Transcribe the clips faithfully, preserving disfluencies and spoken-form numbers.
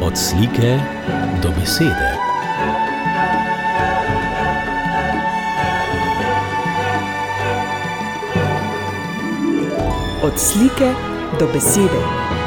Od slike do besede. Od slike do besede.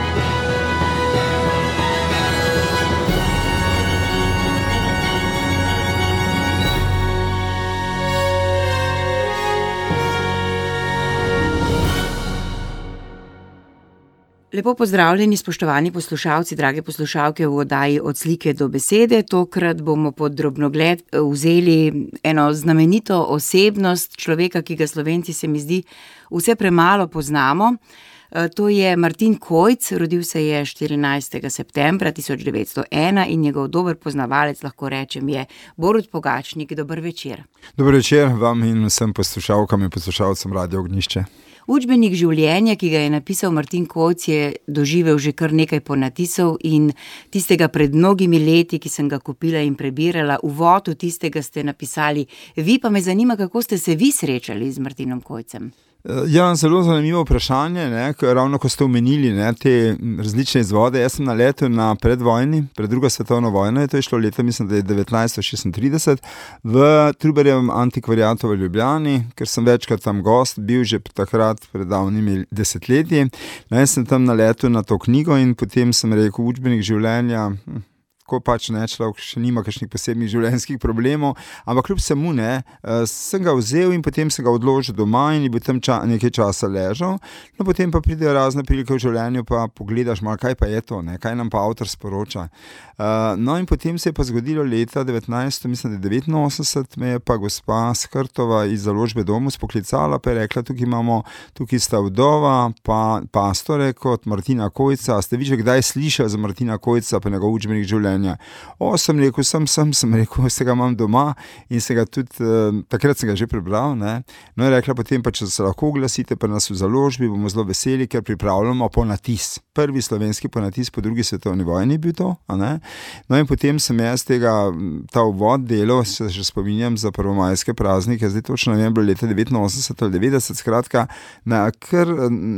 Lepo pozdravljeni, spoštovani poslušalci, drage poslušalke v oddaji Od slike do besede. Tokrat bomo pod drobnogled vzeli eno znamenito osebnost človeka, ki ga Slovenci, se mi zdi, vse premalo poznamo. To je Martin Kojc, rodil se je štirinajstega septembra tisoč devetsto ena in njegov dober poznavalec, lahko rečem, je Borut Pogačnik. Dober večer. Dober večer vam in vsem poslušalkam in poslušalcem Radio Ognjišče. Učbenik življenja, ki ga je napisal Martin Kojc, je doživel že kar nekaj ponatisov in tistega pred mnogimi leti, ki sem ga kupila in prebirala, uvod v tistega ste napisali vi, pa me zanima, kako ste se vi srečali z Martinom Kojcem. Ja, zelo zanimivo vprašanje, ne, ravno ko ste omenili ne, te različne izvode. Jaz sem naletel na predvojni, pred drugo svetovno vojno, je to išlo leta, mislim, da je devetnajststo šestintrideset, v Trubarjevem antikvariatu v Ljubljani, ker sem večkrat tam gost, bil že takrat pred davnimi desetletji. No, jaz sem tam naletel na to knjigo in potem sem rekel, učbenik življenja, hm, ko pač ne, človek še nima kakšnih posebnih življenjskih problemov, ampak kljub vsemu ne, sem ga vzel in potem sem ga odložil doma in je bil tam ča, nekaj časa ležal, no potem pa pridejo razne prilike v življenju, pa pogledaš malo, kaj pa je to, ne, kaj nam pa avtor sporoča. Uh, no in potem se je pa zgodilo leta devetnajststo, mislim, da devetinosemdeset, me je pa gospa Skrtova iz založbe Domus poklicala, pa je rekla, tukaj imamo, tukaj sta vdova, pa pastore kot Martina Kojca, ste vi že kdaj slišali za Martina Kojca, pa njegov učbenik življenja? O, sem rekel, sem, sem, sem rekel, se ga imam doma in se ga tudi, uh, takrat sem ga že prebral, ne. No je rekla potem pa, če se lahko oglasite pri nas v založbi, bomo zelo veseli, ker pripravljamo ponatis. Prvi slovenski ponatis po drugi svetovni vojni bil to, a ne. No in potem sem jaz tega, ta uvod delal, se že spominjam za prvomajske praznike, zdaj točno ne vem, bilo leta devetinosemdeset ali devetdeset, skratka, na, ker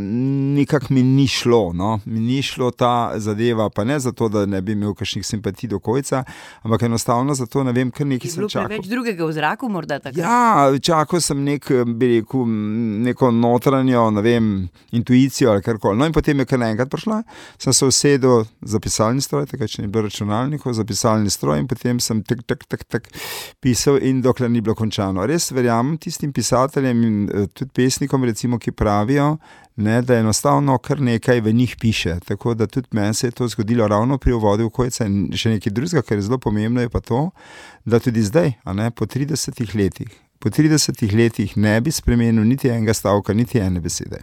nekako mi ni šlo, no, mi ni šlo ta zadeva, pa ne zato, da ne bi imel kakšnih simpatij do Kojca, ampak enostavno zato, ne vem, kar nekaj sem čakal. Je bilo preveč drugega v zraku morda takrat? Ja, čakal sem nek, bi rekel, neko notranjo, ne vem, intuicijo ali karkoli. No in potem je kar naenkrat prišla, sem se usedel za pisalni stroj, takrat še ni bilo računalnikov, za pisalni stroj in potem sem tak, tak, tak, tak pisal in dokler ni bilo končano. Res verjamem tistim pisateljem in tudi pesnikom, recimo, ki pravijo, ne, da enostavno kar nekaj v njih piše. Tako da tudi meni se je to zgodilo ravno pri uvodu v Kojca in še nekaj drugega, kar je zelo pomembno, je pa to, da tudi zdaj, a ne, po tridesetih letih, po tridesetih letih ne bi spremenil niti enega stavka, niti ene besede.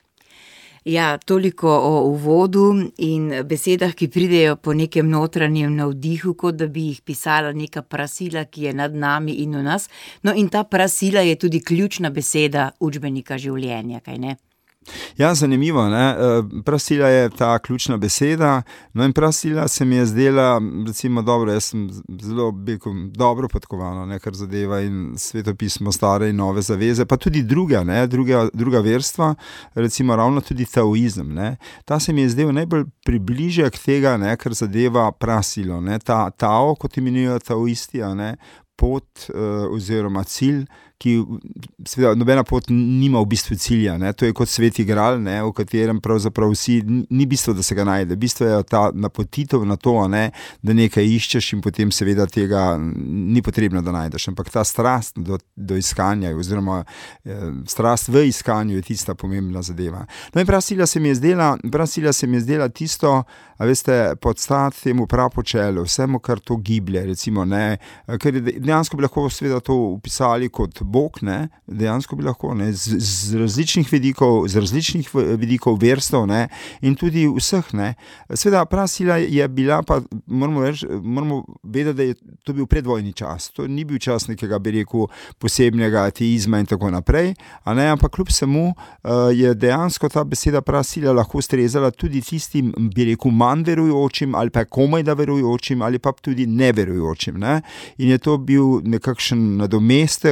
Ja, toliko o uvodu in besedah, ki pridejo po nekem notranjem navdihu, kot da bi jih pisala neka prasila, ki je nad nami in v nas. No in ta prasila je tudi ključna beseda učbenika življenja, kaj ne? Ja, zanimivo, ne, prasila je ta ključna beseda, no in prasila se mi je zdela, recimo dobro, jaz sem zelo bekom, dobro podkovano, ne, kar zadeva in svetopismo stare in nove zaveze, pa tudi druga, ne, druga, druga verstva, recimo ravno tudi taoizem, ne, ta se mi je zdel najbolj približek tega, ne, kar zadeva prasilo, ne, ta tao, kot imenujejo taoisti, ne, pot uh, oziroma cilj, ki seveda nobena pot nima v bistvu cilja, ne? To je kot sveti gral, ne? V katerem pravzaprav vsi, ni bistvo, da se ga najde, bistvo je ta napotitev na to, ne? Da nekaj iščeš in potem seveda tega ni potrebno, da najdeš, ampak ta strast do, do iskanja oziroma eh, strast v iskanju je tista pomembna zadeva. No in prasila se mi je zdela, prasila se mi je zdela tisto, a veste, podstat temu prapočelu, vsemu, kar to giblje, recimo, ne, ker dejansko bi lahko seveda to upisali kot Bog, ne, dejansko bi lahko, ne, z, z različnih vidikov, z različnih vidikov verstev, ne, in tudi vseh, ne. Seveda prasila je bila, pa moramo reči, moramo vedeti, da je to bil predvojni čas. To ni bil čas nekega, bi rekel, posebnega ateizma in tako naprej, a ne, ampak kljub vsemu uh, je dejansko ta beseda prasila lahko ustrezala tudi tistim, bi rekel, manj verujočim ali pa komaj da verujočim ali pa tudi neverujočim, ne. In je to bil nekakšen nadomestek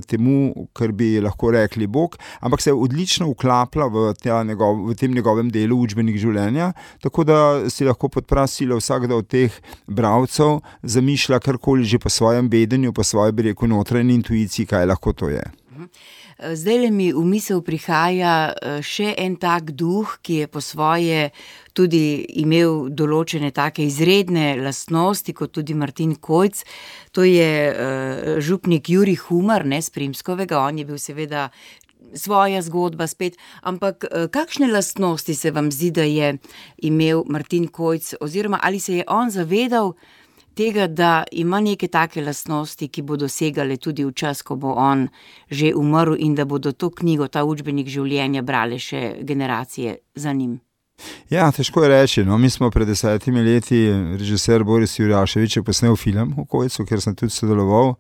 temu, kar bi lahko rekli Bog, ampak se odlično vklapla v, njegov, v tem njegovem delu učbenik življenja, tako da si lahko pod prasilo vsakdo od teh bralcev zamišlja karkoli že po svojem vedenju, po svoji, bi rekel, notranji intuiciji, kaj lahko to je. Zdaj le mi v misel prihaja še en tak duh, ki je po svoje tudi imel določene take izredne lastnosti, kot tudi Martin Kojc. To je uh, župnik Jurij Humar, ne, s Primskovega, on je bil seveda svoja zgodba spet, ampak uh, kakšne lastnosti se vam zdi, da je imel Martin Kojc, oziroma ali se je on zavedal tega, da ima neke take lastnosti, ki bodo segale tudi v čas, ko bo on že umrl in da bodo to knjigo, ta učbenik življenja brale še generacije za njim? Ja, težko je reči. No, mi smo pred desetimi leti, režiser Boris Jurjaševič je posnel film o Kojcu, kjer sem tudi sodeloval.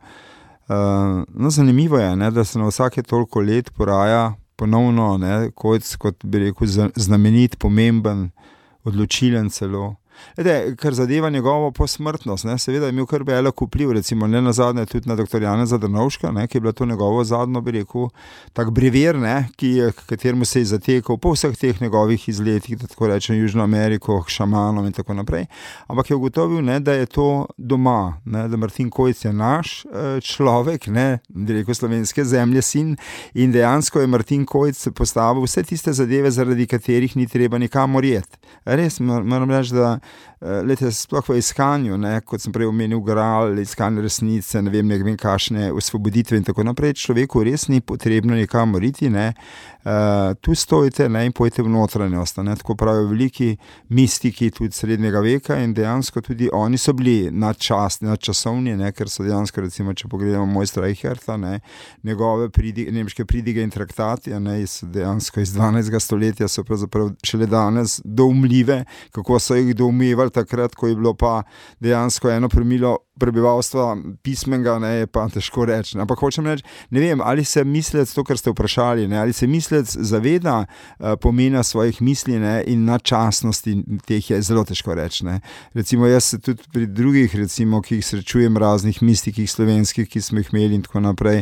Uh, no, zanimivo je, ne, da se na vsake toliko let poraja ponovno, ne, Kojc kot, bi rekel, znamenit, pomemben, odločilen celo. Ede, kar zadeva njegovo posmrtnost, ne, seveda je imel kar velik vpliv, recimo ne nazadnje tudi na doktor Janeza Drnovška, ne, ki je bila to njegovo zadnjo, bi rekel, tak brever, ne, ki je, kateremu se je zatekal po vseh teh njegovih izletih, da tako rečem, Južno Ameriko, šamanom in tako naprej, ampak je ugotovil, ne, da je to doma, ne, da Martin Kojc je naš človek, ne, bi rekel, slovenske zemlje sin, in dejansko je Martin Kojc postavil vse tiste zadeve, zaradi katerih ni treba nikamor jeti. Res, moram reči, da lete, sploh v iskanju, ne, kot sem prej omenil, Gral, iskanje resnice, ne vem, ne vem, kakšne osvoboditve in tako naprej, človeku res ni potrebno nikamor iti, ne, uh, tu stojite, ne, in pojte v notranjost, ne, tako pravijo veliki mistiki tudi srednjega veka in dejansko tudi oni so bili nadčasni, nadčasovni, ne, ker so dejansko, recimo, če pogledamo mojstra Eicherta, ne, njegove pridige, nemške pridige in traktate, ne, iz, dejansko iz dvanajstega stoletja so pravzaprav šele danes doumljive, kako so jih doumevali takrat, ko je bilo pa dejansko eno promilo prebivalstva pismenega, ne, je pa težko reči. Ampak hočem reči, ne vem, ali se mislec, to, kar ste vprašali, ne, ali se mislec zaveda uh, pomena svojih misli, ne, in nadčasnosti teh je zelo težko reči, ne. Recimo jaz se tudi pri drugih, recimo, ki jih srečujem, raznih mistikih slovenskih, ki smo jih imeli in tako naprej,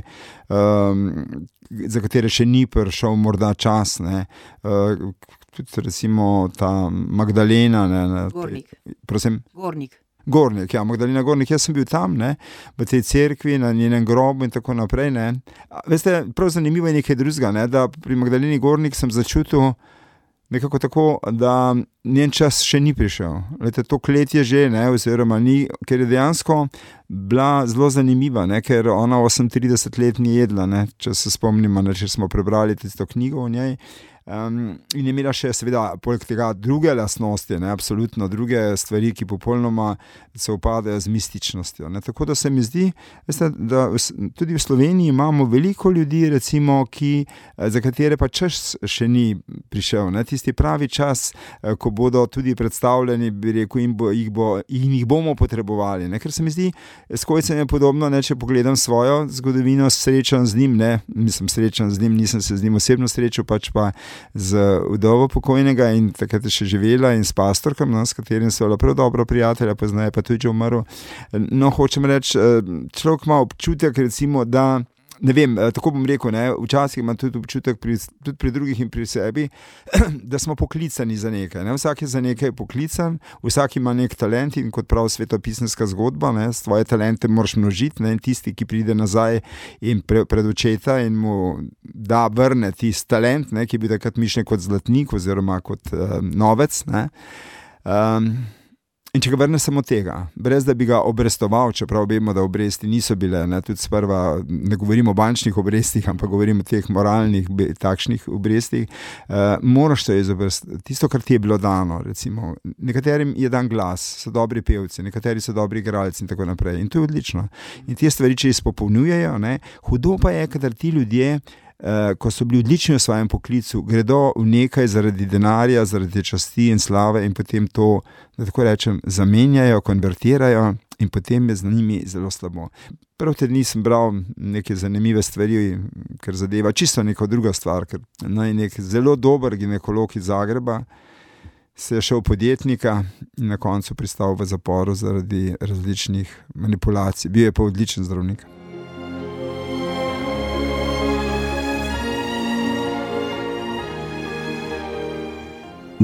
um, za katere še ni prišel morda čas, ne, uh, tudi recimo ta Magdalena, ne, ne, Gornik. Prosim? Gornik. Gornik, ja, Magdalena Gornik, jaz sem bil tam, ne, v tej cerkvi, na njenem grobu in tako naprej, ne. Veste, prav zanimivo je nekaj drugega, ne, da pri Magdaleni Gornik sem začutil nekako tako, da njen čas še ni prišel. Lete, to let je že, ne, oziroma ni, ker je dejansko bila zelo zanimiva, ne, ker ona osemintrideset let ni jedla, ne, če se spomnimo, ne, če smo prebrali tisto knjigo o njej. Um, in je imela še seveda poleg tega druge lastnosti, ne, absolutno druge stvari, ki popolnoma se upadajo z mističnostjo, ne. Tako da se mi zdi, veste, da v, tudi v Sloveniji imamo veliko ljudi, recimo, ki, za katere pa čas še ni prišel, ne. Tisti pravi čas, ko bodo tudi predstavljeni, bi rekel, in, bo, jih, bo, in jih bomo potrebovali, ne. Ker se mi zdi, s Kojcem je podobno, ne, če pogledam svojo zgodovino, srečan z njim, ne, mislim srečan z njim, nisem se z njim osebno srečal, pač pa z vdovo pokojnega in takrat je še živela in s pastorkom, no, s katerim so bila prav dobro prijatelja, poznaje pa tudi že umrl. No, hočem reči, človek ima občutek, recimo, da ne vem, tako bom rekel, ne, včasih imam tudi občutek pri, tudi pri drugih in pri sebi, da smo poklicani za nekaj, ne, vsak je za nekaj poklican, vsak ima nek talent in kot prav svetopisemska zgodba, ne, svoje talente moraš množiti, ne, in tisti, ki pride nazaj in pre, pred očeta in mu da vrne tisti talent, ne, ki bi takrat mišljen kot zlatnik oziroma kot uh, novec, ne, um, in če ga vrne samo tega, brez da bi ga obrestoval, čeprav vemo, da obresti niso bile, ne, tudi sprva, ne govorimo o bančnih obrestih, ampak govorimo o teh moralnih, takšnih obrestih, uh, moraš to izobresti, tisto, kar ti je bilo dano, recimo, nekaterim je dan glas, so dobri pevci, nekateri so dobri igralci in tako naprej, in to je odlično. In te stvari, če izpopolnjujejo, ne, hudo pa je, kadar ti ljudje, Uh, ko so bili odlični v svojem poklicu, gredo v nekaj zaradi denarja, zaradi časti in slave in potem to, da tako rečem, zamenjajo, konvertirajo in potem je z njimi zelo slabo. Prav te dni sem bral neke zanimive stvari, ker zadeva čisto neko druga stvar, ker naj nek zelo dober ginekolog iz Zagreba se je šel podjetnika in na koncu pristal v zaporu zaradi različnih manipulacij. Bil je pa odličen zdravnik.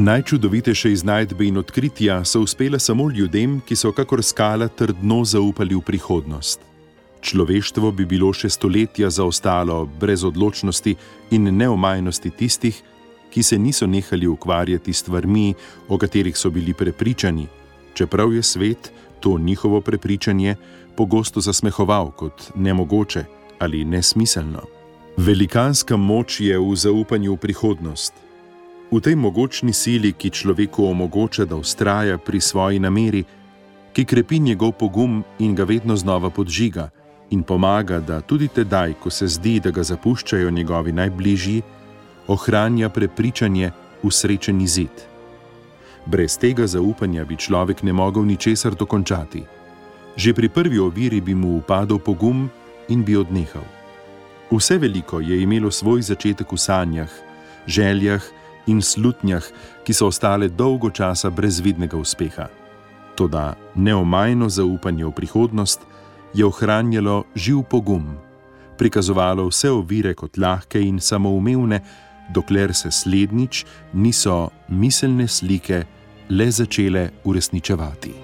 Najčudovitejše iznajdbe in odkritja so uspele samo ljudem, ki so kakor skala trdno zaupali v prihodnost. Človeštvo bi bilo še stoletja zaostalo brez odločnosti in neomajnosti tistih, ki se niso nehali ukvarjati s stvarmi, o katerih so bili prepričani, čeprav je svet to njihovo prepričanje pogosto zasmehoval kot nemogoče ali nesmiselno. Velikanska moč je v zaupanju v prihodnost. V tej mogočni sili, ki človeku omogoča, da vztraja pri svoji nameri, ki krepi njegov pogum in ga vedno znova podžiga in pomaga, da tudi tedaj, ko se zdi, da ga zapuščajo njegovi najbližji, ohranja prepričanje v srečen izid. Brez tega zaupanja bi človek ne mogel ničesar dokončati. Že pri prvi oviri bi mu upadel pogum in bi odnehal. Vse veliko je imelo svoj začetek v sanjah, željah in slutnjah, ki so ostale dolgo časa brez vidnega uspeha. Toda neomajno zaupanje v prihodnost je ohranjalo živ pogum, prikazovalo vse ovire kot lahke in samoumevne, dokler se slednjič niso miselne slike le začele uresničevati.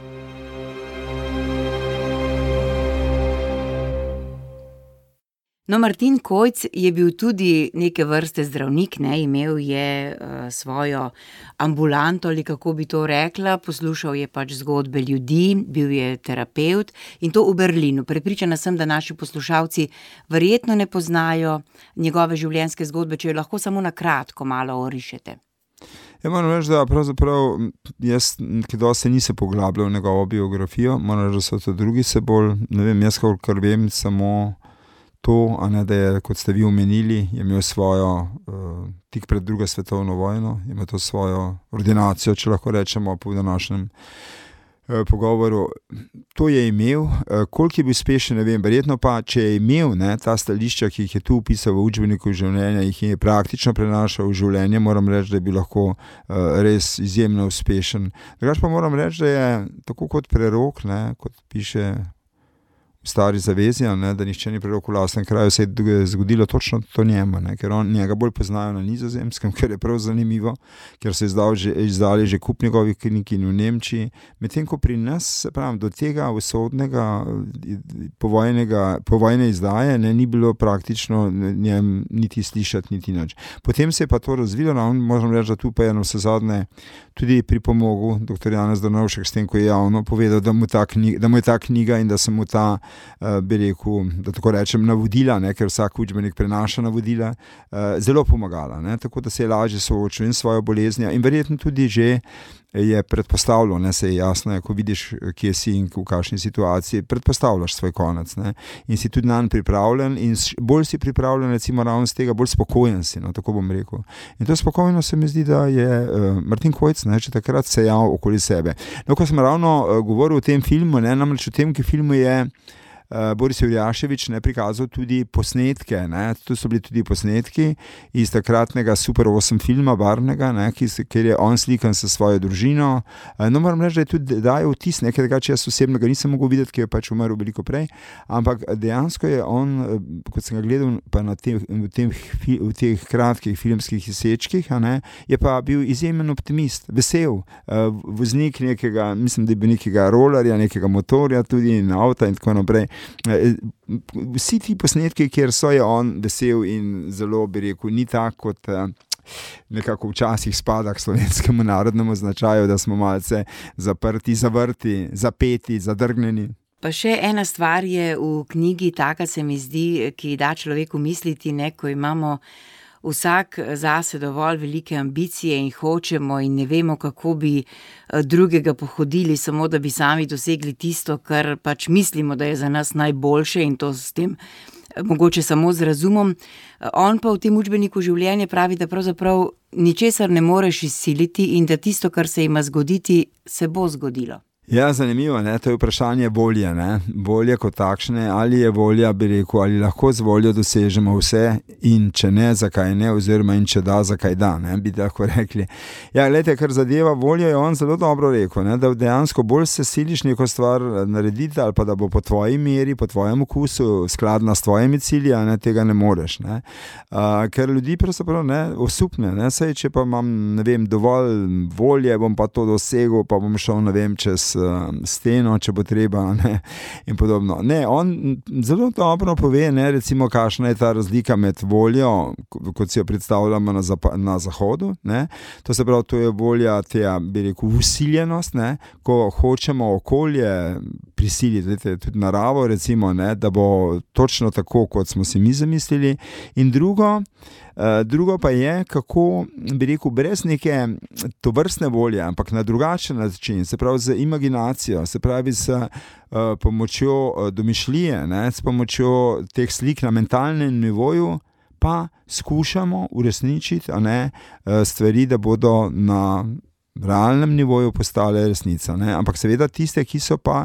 No, Martin Kojc je bil tudi neke vrste zdravnik, ne, imel je uh, svojo ambulanto, ali kako bi to rekla, poslušal je pač zgodbe ljudi, bil je terapevt in to v Berlinu. Prepričana sem, da naši poslušalci verjetno ne poznajo njegove življenjske zgodbe, če jo lahko samo na kratko malo orišete. Ja, moram reči, da pravzaprav jaz, ki dosti nisem poglabljal v njegovo biografijo, moram reči, da so to drugi se bolj, ne vem, jaz kar vem, samo to, a ne, da je, kot ste vi omenili, je imel svojo, uh, tik pred drugo svetovno vojno, je imel to svojo ordinacijo, če lahko rečemo po današnjem uh, pogovoru. To je imel, uh, koliko je bil uspešen, ne vem, verjetno pa, če je imel, ne, ta stališča, ki jih je tu upisal v učbeniku življenja, jih je praktično prenašal v življenje, moram reči, da je bil lahko uh, res izjemno uspešen. Drugače pa moram reči, da je tako kot prerok, ne, kot piše v Stari zavezi, ne, da nihče ni prerok v lastnem kraju, se je zgodilo točno to njemu, ne, ker on njega bolj poznajo na Nizozemskem, ker je prav zanimivo, ker so izdal že, izdali že kup njegovih knjig in v Nemčiji, medtem ko pri nas, se pravim, do tega usodnega povojnega, povojne izdaje ne, ni bilo praktično njem niti slišati, niti nič. Potem se je pa to razvilo, no, možem reči, da tu pa je na vse zadnje tudi pripomogel doktor Janez Drnovšek s tem, ko je javno povedal, da mu, ta knjiga, da mu je ta knjiga in da se mu ta, uh, bi rekel, da tako rečem, navodila, ne, ker vsak učbenik prenaša navodila, uh, zelo pomagala, ne, tako da se je lažje soočil in svojo boleznjo in verjetno tudi že je predpostavljal, ne, se je jasno, ko vidiš, kje si in v kakšni situaciji, predpostavljaš svoj konec, ne, in si tudi nanj pripravljen in bolj si pripravljen, recimo ravno z tega, bolj spokojen si, no, tako bom rekel. In to spokojno se mi zdi, da je uh, Martin Kojc, ne, če takrat sejal okoli sebe. No, ko sem ravno uh, govoril o tem filmu, ne, namreč o tem, ki filmu je Uh, Boris Jurjaševič ne prikazal tudi posnetke, ne, tu so bili tudi posnetki iz takratnega Super osem filma barvnega, ne, ki, kjer je on slikan s svojo družino. Uh, no, moram reči, da je tudi dajal vtis, nekaj tega, če jaz osebno ga nisem mogel videti, ki je pač umrl veliko prej, ampak dejansko je on, kot sem ga gledal pa na tem, v, tem, v teh kratkih filmskih izsečkih, a ne, je pa bil izjemen optimist, vesel, uh, voznik nekega, mislim, da je bil nekega rolerja, nekega motorja tudi in avta in tako naprej. Vsi ti posnetki, kjer so, je on vesel in zelo, bi rekel, ni tako kot nekako včasih spada k slovenskemu narodnemu značaju, da smo malce zaprti, zavrti, zapeti, zadrgnjeni. Pa še ena stvar je v knjigi, taka se mi zdi, ki da človeku misliti, ne, ko imamo vsak zase dovolj velike ambicije in hočemo in ne vemo, kako bi drugega pohodili, samo da bi sami dosegli tisto, kar pač mislimo, da je za nas najboljše in to s tem mogoče samo z razumom. On pa v tem učbeniku življenja pravi, da pravzaprav ničesar ne moreš izsiliti in da tisto, kar se ima zgoditi, se bo zgodilo. Ja, zanimivo, ne? To je vprašanje volje, ne? Volje kot takšne, ali je volja, bi rekel, ali lahko z voljo dosežemo vse in če ne, zakaj ne, oziroma in če da, zakaj da, ne, bi lahko rekli. Ja, gledajte, kar zadeva voljo, je on zelo dobro rekel, ne? Da dejansko bolj se siliš neko stvar narediti ali pa da bo po tvoji meri, po tvojem okusu skladna s tvojimi cilji, a ne, tega ne moreš, ne. Uh, ker ljudi pravzaprav ne osupne, ne, saj če pa imam, ne vem, dovolj volje, bom pa to dosegel, pa bom šel, ne vem, čez steno, če bo treba, ne, in podobno. Ne, on zelo dobro pove, ne, recimo, kakšna je ta razlika med voljo, kot si jo predstavljamo na, zap- na zahodu, ne, to se pravi, to je volja, te, bi rekel, usiljenost, ne, ko hočemo okolje prisiliti, tudi naravo, recimo, ne, da bo točno tako, kot smo si mi zamislili, in drugo, Uh, drugo pa je, kako, bi rekel, brez neke tovrstne volje, ampak na drugačen način, se pravi z imaginacijo, se pravi s uh, pomočjo uh, domišljije, ne, s pomočjo teh slik na mentalnem nivoju, pa skušamo uresničiti, a ne, uh, stvari, da bodo na realnem nivoju postale resnica, ne? Ampak seveda tiste, ki so pa,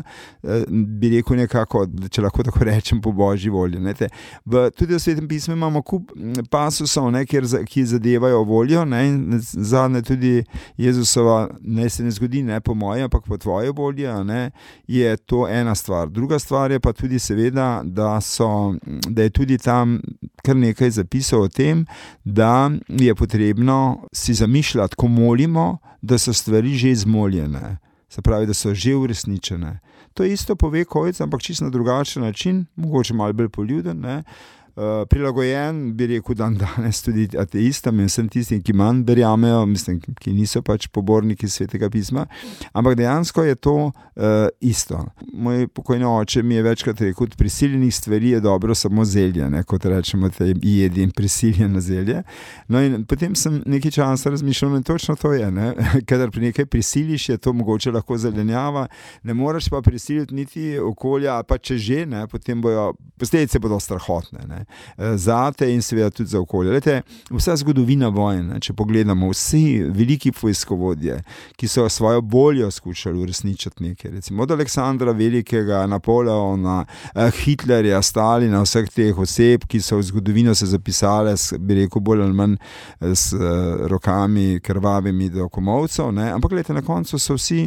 bi rekel nekako, če lahko tako rečem, po božji volji. Ne? Te, v, tudi v Svetem pismu imamo kup pasusov, ne, kjer, ki zadevajo voljo, ne? In zadnje tudi Jezusova, ne se ne zgodi, ne po moje, ampak po tvoje volje, ne? Je to ena stvar. Druga stvar je pa tudi seveda, da, so, da je tudi tam kar nekaj zapisov o tem, da je potrebno si zamišljati, ko molimo, da so stvari že izmoljene, se pravi, da so že uresničene. To isto pove Kojc, ampak čisto na drugačen način, mogoče malo bolj poljuden, ne. Uh, prilagojen, bi rekel, dan danes tudi ateistom in vsem tistim, ki manj verjamejo, mislim, ki niso pač poborniki Svetega pisma, ampak dejansko je to uh, isto. Moj pokojni oče mi je večkrat rekel, od prisiljenih stvari je dobro samo zelje, ne, kot rečemo, te jedi in prisiljeno zelje. No in potem sem nekaj časa razmišljal, in točno to je, ne, kadar pri nekaj prisiliš, je to mogoče lahko zelenjava, ne moreš pa prisiliti niti okolja, pa če že, ne, potem bojo, posledice bodo strahotne, ne. Zate in seveda tudi za okolje. Lete, vsa zgodovina vojne, če pogledamo, vsi veliki vojskovodje, ki so svojo voljo skušali uresničiti nekaj, recimo od Aleksandra Velikega, Napoleona, Hitlerja, Stalina, vseh teh oseb, ki so v zgodovino se zapisale, s, bi rekel, bolj ali manj s rokami krvavimi do komolcev, ne, ampak lete, na koncu so vsi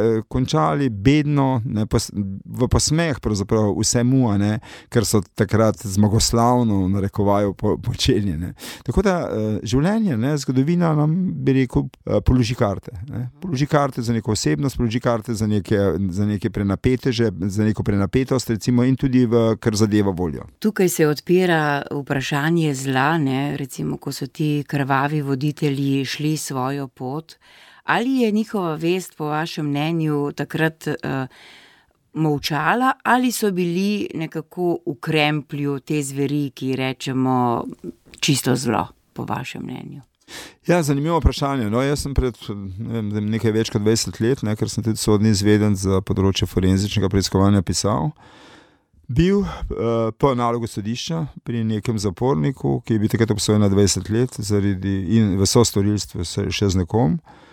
končali bedno, ne, pos, v posmeh pravzaprav vsemu, ne, ker so takrat zmagoslavno narekovajo po, počeli. Ne. Tako da življenje, ne, zgodovina nam, bi rekel, položi karte. Ne. Položi karte za neko osebnost, položi karte za neke, za neke prenapeteže, za neko prenapetost, recimo, in tudi v, kar zadeva voljo. Tukaj se odpira vprašanje zla, ne, recimo, ko so ti krvavi voditelji šli svojo pot. Ali je njihova vest, po vašem mnenju, takrat uh, molčala, ali so bili nekako v kremplju te zveri, ki rečemo čisto zlo, po vašem mnenju? Ja, zanimivo vprašanje. No, jaz sem pred ne vem, nekaj več kot dvajset let, ne, ker sem tudi sodni izvedenec za področje forenzičnega preiskovanja pisal, bil uh, po nalogu sodišča pri nekem zaporniku, ki je bil takrat obsojen na dvajset let zaradi, in v sostorilstvu še z nekom,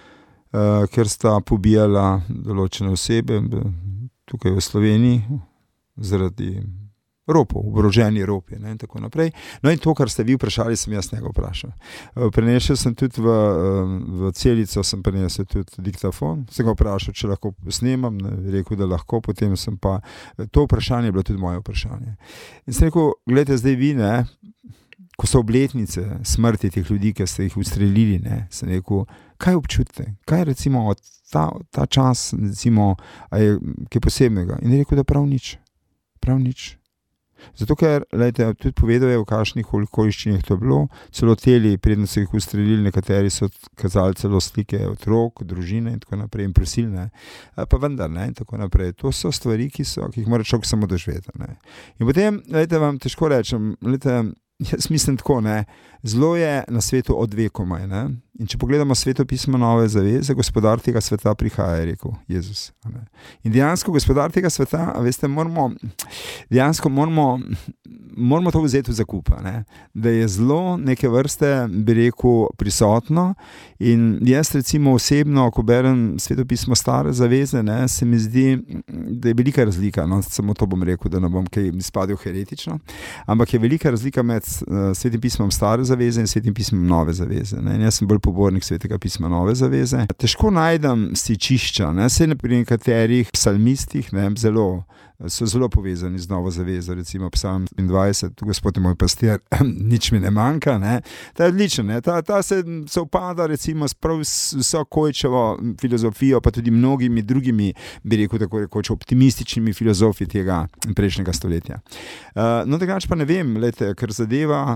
Uh, ker sta pobijala določene osebe tukaj v Sloveniji zaradi ropov, oboroženi ropi, ne, in tako naprej. No in to, kar ste vi vprašali, sem jaz njega vprašal. Uh, prenesel sem tudi v, uh, v celico, sem prenesel tudi diktafon, sem ga vprašal, če lahko snemam, ne, rekel, da lahko, potem sem pa, to vprašanje je bilo tudi moje vprašanje. In sem rekel, gledajte, zdaj vi, ne, ko so obletnice smrti teh ljudi, ki ste jih ustrelili, ne, sem rekel, kaj občutite, kaj recimo ta, ta čas, recimo, je kaj posebnega. In je rekel, da prav nič, prav nič. Zato, ker, lejte, tudi povedal je, v kakšnih okoliščinah to je bilo, celo teli, predno so jih ustrelili, nekateri so kazali celo slike otrok, družine in tako naprej, in prosilne, pa vendar, ne, in tako naprej. To so stvari, ki so, ki jih mora človek samo doživeti, ne. In potem, lejte, vam težko rečem, lejte, jaz mislim tako, ne, zlo je na svetu od vekomaj, ne, In če pogledamo Sveto pismo Nove zaveze, gospodar tega sveta prihaja, je rekel Jezus. In dejansko gospodar tega sveta, a veste, moramo, dejansko moramo, moramo to vzeti v zakup, ne? Da je zelo neke vrste, bi rekel, prisotno. In jaz recimo osebno, ko berem Sveto pismo Stare zaveze, ne, se mi zdi, da je velika razlika, no, samo to bom rekel, da ne bom kaj izpadel heretično, ampak je velika razlika med uh, Svetim pismom Stare zaveze in Svetim pismom Nove zaveze. Ne? In jaz sem bolj pobornik Svetega pisma Nove zaveze. Težko najdem stičišča, ne, se pri nekaterih psalmistih, ne, zelo, so zelo povezani z Novo zavezo, recimo psalm dvajset, Gospod je moj pastir, nič mi ne manjka, ne. Ta je odličen, ne, ta, ta se sovpada recimo s prav vso Kojčevo filozofijo, pa tudi mnogimi drugimi, bi rekel tako rekoč, optimističnimi filozofi tega prejšnjega stoletja. Uh, no, drugače pa ne vem, lejte, ker zadeva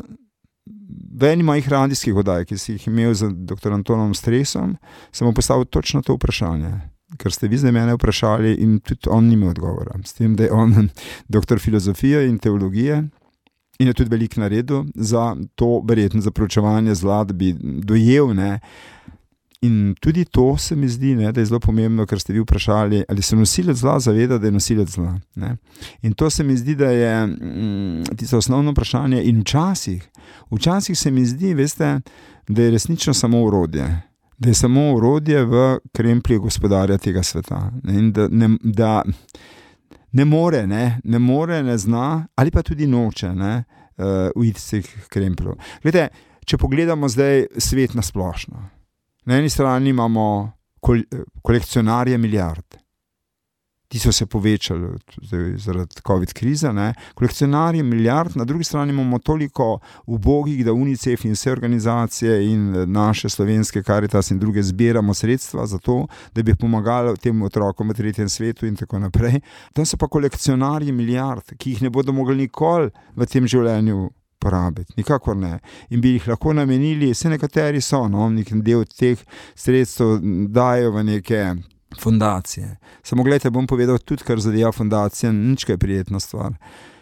v eni mojih radijskih oddaj, ki si jih imel z doktor Antonom Stresom, sem mu postavil točno to vprašanje, ker ste vi zdaj mene vprašali in tudi on nima odgovora. S tem, da je on doktor filozofije in teologije in je tudi velik naredil za to, verjetno za proučevanje zla, da bi dojel, ne. In tudi to se mi zdi, ne, da je zelo pomembno, ker ste vi vprašali, ali se nosilec zla zaveda, da je nosilec zla. Ne. In to se mi zdi, da je mm, tisto osnovno vprašanje. In včasih, včasih se mi zdi, veste, da je resnično samo orodje. Da je samo orodje v kremplju gospodarja tega sveta. Ne. In da ne, da ne more, ne, ne more, ne zna, ali pa tudi noče, ne, uh, uiti z teh krempljev. Glede, če pogledamo zdaj svet na splošno. Na eni strani imamo kol- kolekcionarje milijard. Ti so se povečali zdaj, zaradi covid krize. Ne? Kolekcionarje milijard, na drugi strani imamo toliko ubogih, da UNICEF in vse organizacije in naše slovenske Caritas in druge zbiramo sredstva za to, da bi pomagali tem otrokom v tretjem svetu in tako naprej. Tam so pa kolekcionarji milijard, ki jih ne bodo mogli nikoli v tem življenju porabiti, nikakor ne. In bi jih lahko namenili, vse nekateri so, no, nek del teh sredstev dajo v neke fundacije. Samo gledajte, bom povedal tudi, kar zadeva fundacije, nič kaj prijetna stvar.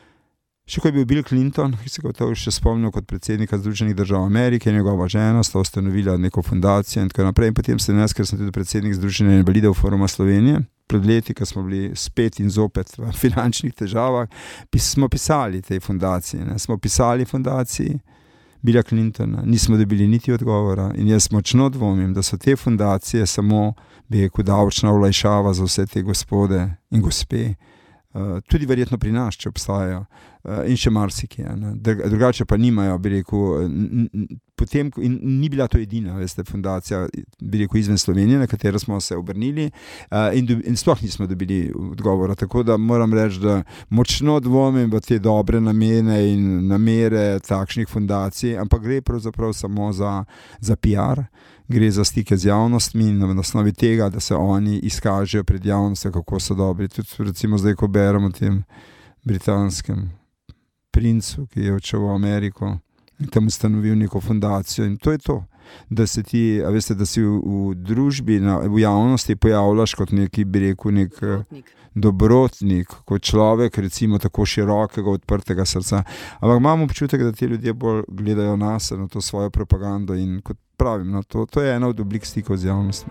Še ko je bil Bill Clinton, ki se ga to še spomnil kot predsednika Združenih držav Amerike, njegova žena sta ustanovila neko fundacijo in tako naprej. In potem sem jaz, ker sem tudi predsednik Združenja invalidov Foruma Slovenije, pred leti, ko smo bili spet in zopet v finančnih težavah, pis, smo pisali tej fundaciji. Ne? Smo pisali fundaciji Billa Clintona, nismo dobili niti odgovora in jaz močno dvomim, da so te fundacije samo, bi rekel, davčna olajšava za vse te gospode in gospe. Uh, tudi verjetno pri nas, če obstajajo, uh, in še marsikje. Drugače pa nimajo, bi rekel, n- n- potem, in ni bila to edina, veste, fundacija, bi rekel, izven Slovenije, na katero smo se obrnili uh, in, do, in sploh nismo dobili odgovora. Tako da moram reči, da močno dvomim v te dobre namene in namere takšnih fundacij, ampak gre pravzaprav samo za, za P R, gre za stike z javnostmi in na osnovi tega, da se oni izkažejo pred javnostjo, kako so dobri. Tudi recimo zdaj, ko beremo o tem britanskem princu, ki je odšel v Ameriko in tam ustanovil neko fundacijo. In to je to, da se ti, a veste, da si v, v družbi, na, v javnosti pojavljaš kot neki, bi rekel, nek dobrotnik. dobrotnik, kot človek, recimo tako širokega, odprtega srca. Ampak imam občutek, da ti ljudje bolj gledajo nas na to svojo propagando in kot pravim, no, to, to je ena od oblik stikov z javnostmi.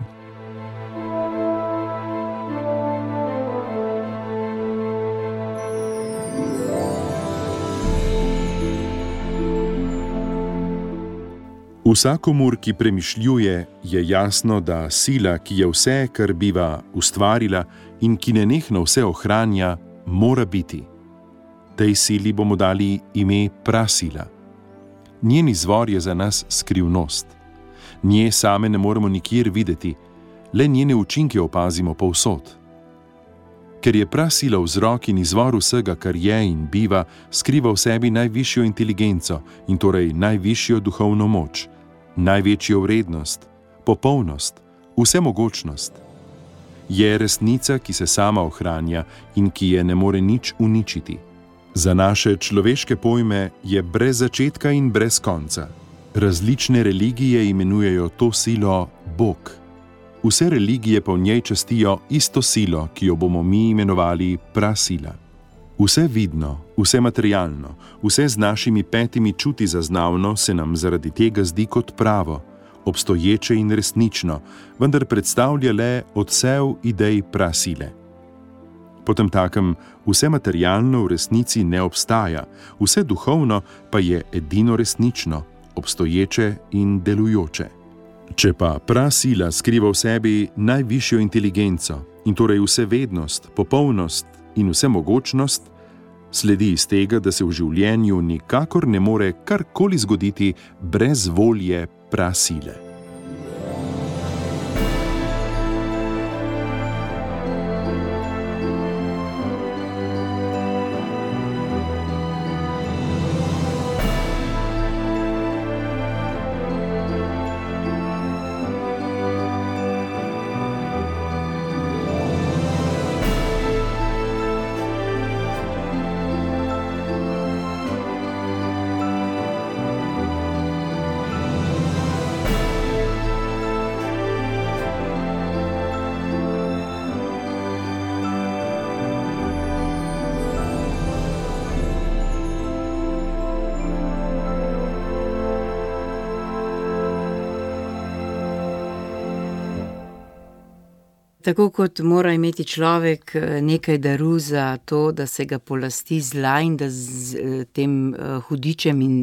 Vsakomur, ki premišljuje, je jasno, da sila, ki je vse, kar biva ustvarila in ki nenehno vse ohranja, mora biti. Tej sili bomo dali ime prasila. Njen izvor je za nas skrivnost. Nje same ne moremo nikjer videti, le njene učinke opazimo povsod. Ker je prasila vzrok in izvor vsega, kar je in biva, skriva v sebi najvišjo inteligenco in torej najvišjo duhovno moč, največjo vrednost, popolnost, vsemogočnost. Je resnica, ki se sama ohranja in ki je ne more nič uničiti. Za naše človeške pojme je brez začetka in brez konca. Različne religije imenujejo to silo Bog. Vse religije pa v njej častijo isto silo, ki jo bomo mi imenovali prasila. Vse vidno, vse materialno, vse z našimi petimi čuti zaznavno se nam zaradi tega zdi kot pravo, obstoječe in resnično, vendar predstavlja le odsev idej prasile. Potem takem vse materialno v resnici ne obstaja, vse duhovno pa je edino resnično, obstoječe in delujoče. Če pa prasila skriva v sebi najvišjo inteligenco in torej vsevednost, popolnost in vsemogočnost, sledi iz tega, da se v življenju nikakor ne more karkoli zgoditi brez volje prasile. Tako kot mora imeti človek nekaj daru za to, da se ga polasti zla in da z tem hudičem in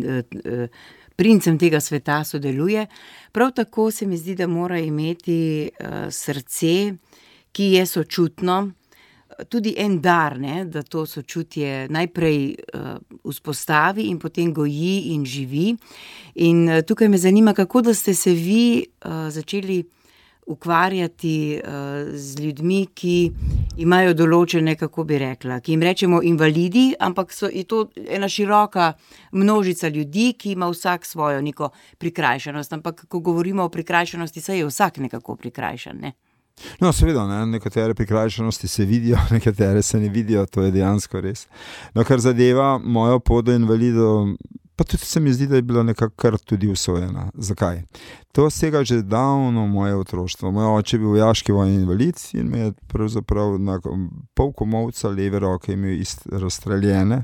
princem tega sveta sodeluje, prav tako se mi zdi, da mora imeti srce, ki je sočutno, tudi en dar, ne, da to sočutje najprej vzpostavi in potem goji in živi. In tukaj me zanima, kako da ste se vi začeli ukvarjati uh, z ljudmi, ki imajo določene, kako bi rekla, ki jim rečemo invalidi, ampak so, je to ena široka množica ljudi, ki ima vsak svojo neko prikrajšanost, ampak ko govorimo o prikrajšanosti, se je vsak nekako prikrajšan, ne? No, seveda, ne? Nekatere prikrajšanosti se vidijo, nekatere se ne vidijo, to je dejansko res. No, kar zadeva mojo pot do invalidov, pa tudi se mi zdi, da je bila nekako kar tudi usvojena. Zakaj? To sega že davno moje otroštvo. Moj oče je bil vojaški vojni invalid in me je pravzaprav na pol komolca leve roke imel razstreljene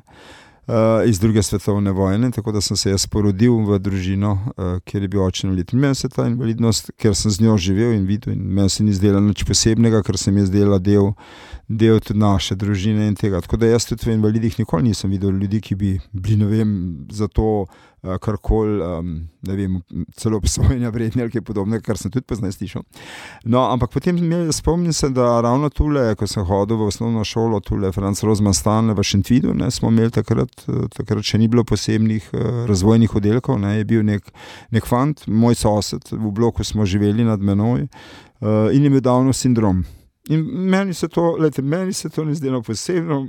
uh, iz druge svetovne vojne, tako da sem se jaz porodil v družino, uh, kjer je bil oče invalid. Meni se ta invalidnost, ker sem z njo živel in videl, in meni se ni zdela nič posebnega, ker sem jaz zdela del del tudi naše družine in tega. Tako da jaz tudi v invalidih nikoli nisem videl ljudi, ki bi bili, ne vem, za to uh, karkoli, um, ne vem, celo obsojenja vredni ali kaj podobnega, kar sem tudi poznaj slišal. No, ampak potem spomnim se, da ravno tule, ko sem hodil v osnovno šolo, tule Franz Rozman Stanle v Šentvidu, ne, smo imeli takrat, takrat še ni bilo posebnih uh, razvojnih oddelkov, ne, je bil nek, nek fant, moj sosed, v bloku smo živeli nad menoj uh, in je imel Downov sindrom. In meni se to, lejte, meni se to ne zdelo posebno,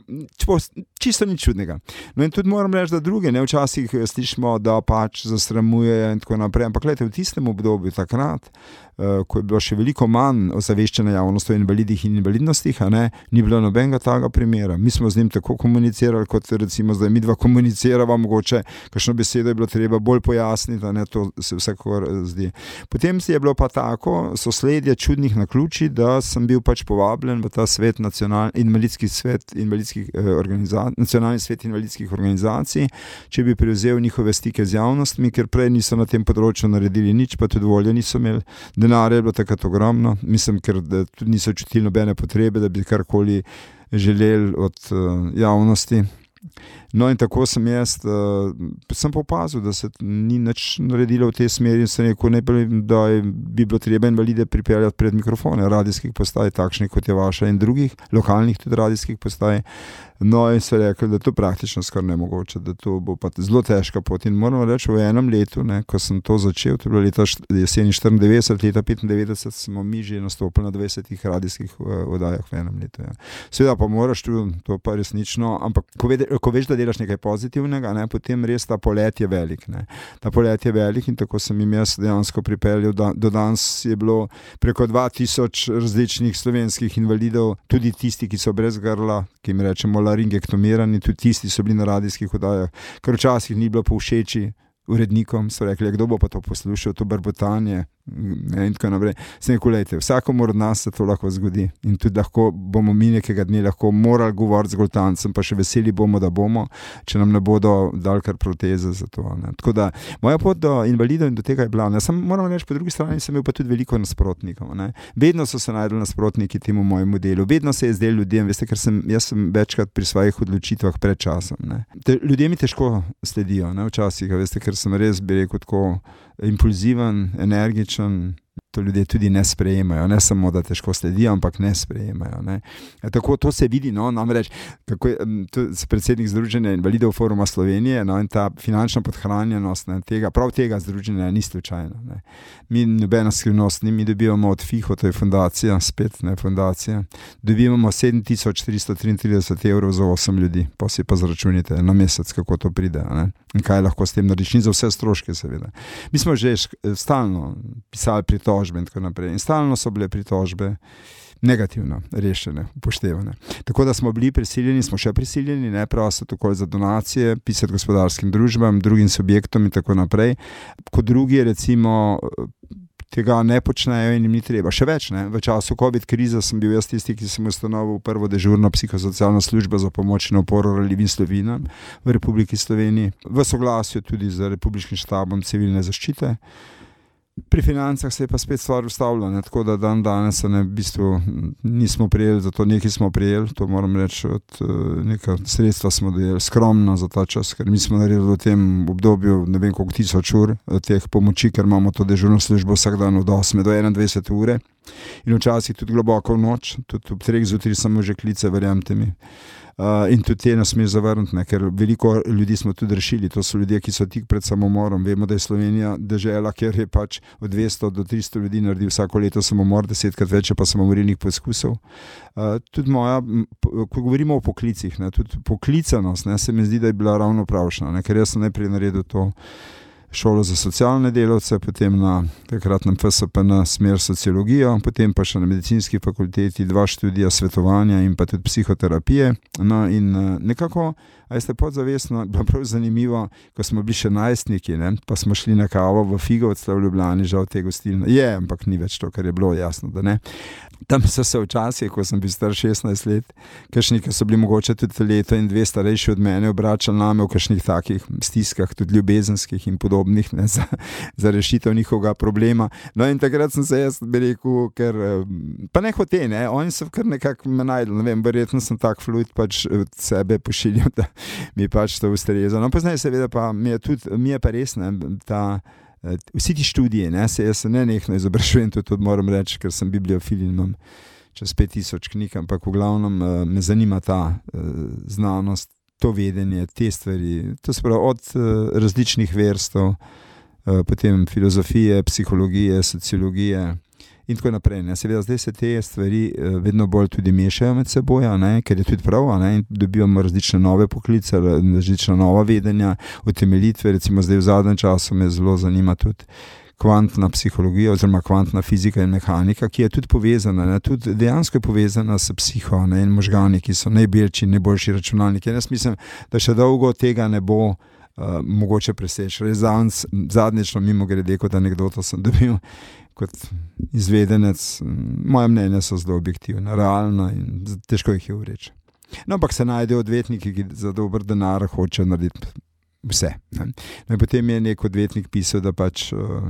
čisto nič čudnega. No in tudi moram reči, da druge, ne, včasih slišimo, da pač zasramujejo in tako naprej, ampak lejte, v tistem obdobju takrat, uh, ko je bilo še veliko manj ozaveščena javnost o invalidih in invalidnostih, a ne, ni bilo nobenega takega primera. Mi smo z njim tako komunicirali, kot recimo zdaj mi dva komunicirava, mogoče kakšno besedo je bilo treba bolj pojasniti, a ne, to se vsekakor zdi. Potem si je bilo pa tako sosledje čudnih naključij, da sem bil pač povabljen v ta svet, nacionalni invalidski svet, invalidskih eh, organizacij, nacionalni svet invalidskih organizacij, če bi prevzel njihove stike z javnostmi, ker prej niso na tem področju naredili nič, pa tudi volje niso imeli, denarja je bilo takrat ogromno, mislim, ker tudi niso čutili nobene potrebe, da bi karkoli želeli od uh, javnosti. No in tako sem jaz, uh, sem pa opazil, da se ni nič naredilo v tej smeri in sem rekel, ne, da je, bi bilo treba invalide pripeljati pred mikrofone radijskih postaj, takšnih kot je vaša in drugih, lokalnih tudi radijskih postaj. No in so rekli, da je to praktično skoraj nemogoče, da to bo pa zelo težka pot. In moram reči, v enem letu, ne, ko sem to začel, to je bilo leta jeseni štiriindevetdeset, leta petindevetdeset, smo mi že nastopili na dvajsetih radijskih uh, oddajah v enem letu. Ja. Seveda pa moraš tu, to pa resnično, ampak ko, vede, ko veš, da delaš nekaj pozitivnega, ne, potem res ta polet je velik. Ne. Ta polet je velik in tako sem jim jaz dejansko pripeljal. Da, do danes je bilo preko dva tisoč različnih slovenskih invalidov, tudi tisti, ki so brez grla, ki jim rečemo laringektomirani, tudi tisti so bili na radijskih oddajah, ker včasih ni bilo povšeči urednikom, so rekli, kdo bo pa to poslušal, to brbotanje, ne, in tako naprej. Sem rekel, lejte, vsakomur od nas se to lahko zgodi in tudi lahko bomo mi nekega dne lahko morali govoriti z goltancem, pa še veseli bomo, da bomo, če nam ne bodo dali kar proteze za to. Ne. Tako da, moja pot do invalidov in do tega je bila. Ne. Sam moram reči, po drugi strani sem imel pa tudi veliko nasprotnikov. Ne. Vedno so se najdeli nasprotniki temu mojemu delu, vedno se je zdel ljudem, veste, ker sem, jaz sem večkrat pri svojih odločitvah pred časom. Ne. Te, ljudje mi težko sledijo, ne, včasih, veste, ker sem res, bi rekel, tako impulziven, energičen, to ljudje tudi ne sprejemajo, ne samo, da težko sledijo, ampak ne sprejemajo. Ne. Tako to se vidi, no, namreč, kako je predsednik Združenja invalidov Foruma Slovenije, no, in ta finančna podhranjenost, ne, tega, prav tega združenja ni slučajno. Ne. Mi nobena skrivnost ni, mi dobivamo od FIHO, to je fundacija, spet ne fundacija, dobivamo sedem tisoč tristo triintrideset evrov za osem ljudi, pa si pa zračunite na mesec, kako to pride, ne. In kaj lahko s tem narediš, in za vse stroške seveda. Mi smo že stalno pisali pritožbe in tako naprej. In stalno so bile pritožbe negativno rešene, upoštevane. Tako da smo bili prisiljeni, smo še prisiljeni, ne prositi okoli za donacije, pisati gospodarskim družbam, drugim subjektom in tako naprej. Kot drugi recimo tega ne počnejo in jim ni treba. Še več, ne? V času COVID krize sem bil jaz tisti, ki sem ustanovil prvo dežurno psihosocialno službo za pomoč in oporo ranljivim Slovencem v Republiki Sloveniji, v soglasju tudi z Republiškim štabom civilne zaščite. Pri financah se je pa spet stvar ustavila, ne? Tako da dan danes ne, v bistvu nismo prijeli, zato nekaj smo prijeli, to moram reči, od neka sredstva smo dojeli skromno za ta čas, ker mi smo naredili v tem obdobju ne vem koliko tisoč ur teh pomoči, ker imamo to dežurno službo vsak dan od osme do enaindvajsete ure in včasih tudi globoko v noč, tudi ob treh zjutraj samo že klice, verjamte mi. Uh, in tudi te nas smeš zavrniti, ne, ker veliko ljudi smo tudi rešili, to so ljudje, ki so tik pred samomorom. Vemo, da je Slovenija dežela, kjer je pač od dvesto do tristo ljudi naredi vsako leto samomor, desetkrat več pa samomorilnih poskusov. Uh, tudi moja, ko govorimo o poklicih, ne, tudi poklicanost, ne, se mi zdi, da je bila ravno pravšna, ne, ker jaz sem najprej naredil to šolo za socialne delavce, potem na takratnem F S P N smer sociologijo, potem pa še na medicinski fakulteti dva študija svetovanja in pa tudi psihoterapije. No in nekako, a ste podzavestno, bilo prav zanimivo, ko smo bili še najstniki, ne, pa smo šli na kavo v Figovcla v Ljubljani, žal te gostilne. Je, ampak ni več to, kar je bilo jasno, da ne. Tam so se včasih, ko sem bil star šestnajst let, kakšni, ki so bili mogoče tudi leto in dve starejši od mene, obračali name v kakšnih takih stiskah, tudi ljubezenskih in podobnih, ne, za, za rešitev njihovega problema. No in takrat sem se jaz bi rekel, ker, pa ne hote, ne, oni so kar nekako me najdel, ne vem, verjetno sem tak fluid pač od sebe pošiljal, da mi pač to ustreza. No, poznaj seveda pa mi je tudi, mi je pa res, ne, ta, vsi ti študije, ne, se jaz se ne nekno izobražujem, tudi, tudi moram reči, ker sem bibliofil in imam čez pet tisoč knjig, ampak v glavnem me zanima ta znanost, to vedenje, te stvari, to se pravi od različnih verstev, potem filozofije, psihologije, sociologije in tako naprej. Ne. Seveda zdaj se te stvari vedno bolj tudi mešajo med seboj, ne, ker je tudi prav, ne, in dobivamo različne nove poklice, različna nova vedenja, utemeljitve. Recimo zdaj v zadnjem času me zelo zanima tudi kvantna psihologija oziroma kvantna fizika in mehanika, ki je tudi povezana, ne, tudi dejansko je povezana s psiho, ne, in možgani, ki so najbelči in najboljši računalniki. Jaz mislim, da še dolgo tega ne bo uh, mogoče preseči. Res zadnjič, mimo grede, kot anekdoto sem dobil kot izvedenec, moje mnenje so zelo objektivne, realno in težko jih je vreči. No, ampak se najdejo odvetniki, ki za dober denar hočejo narediti vse. Ne. No, potem je nek odvetnik pisal, da pač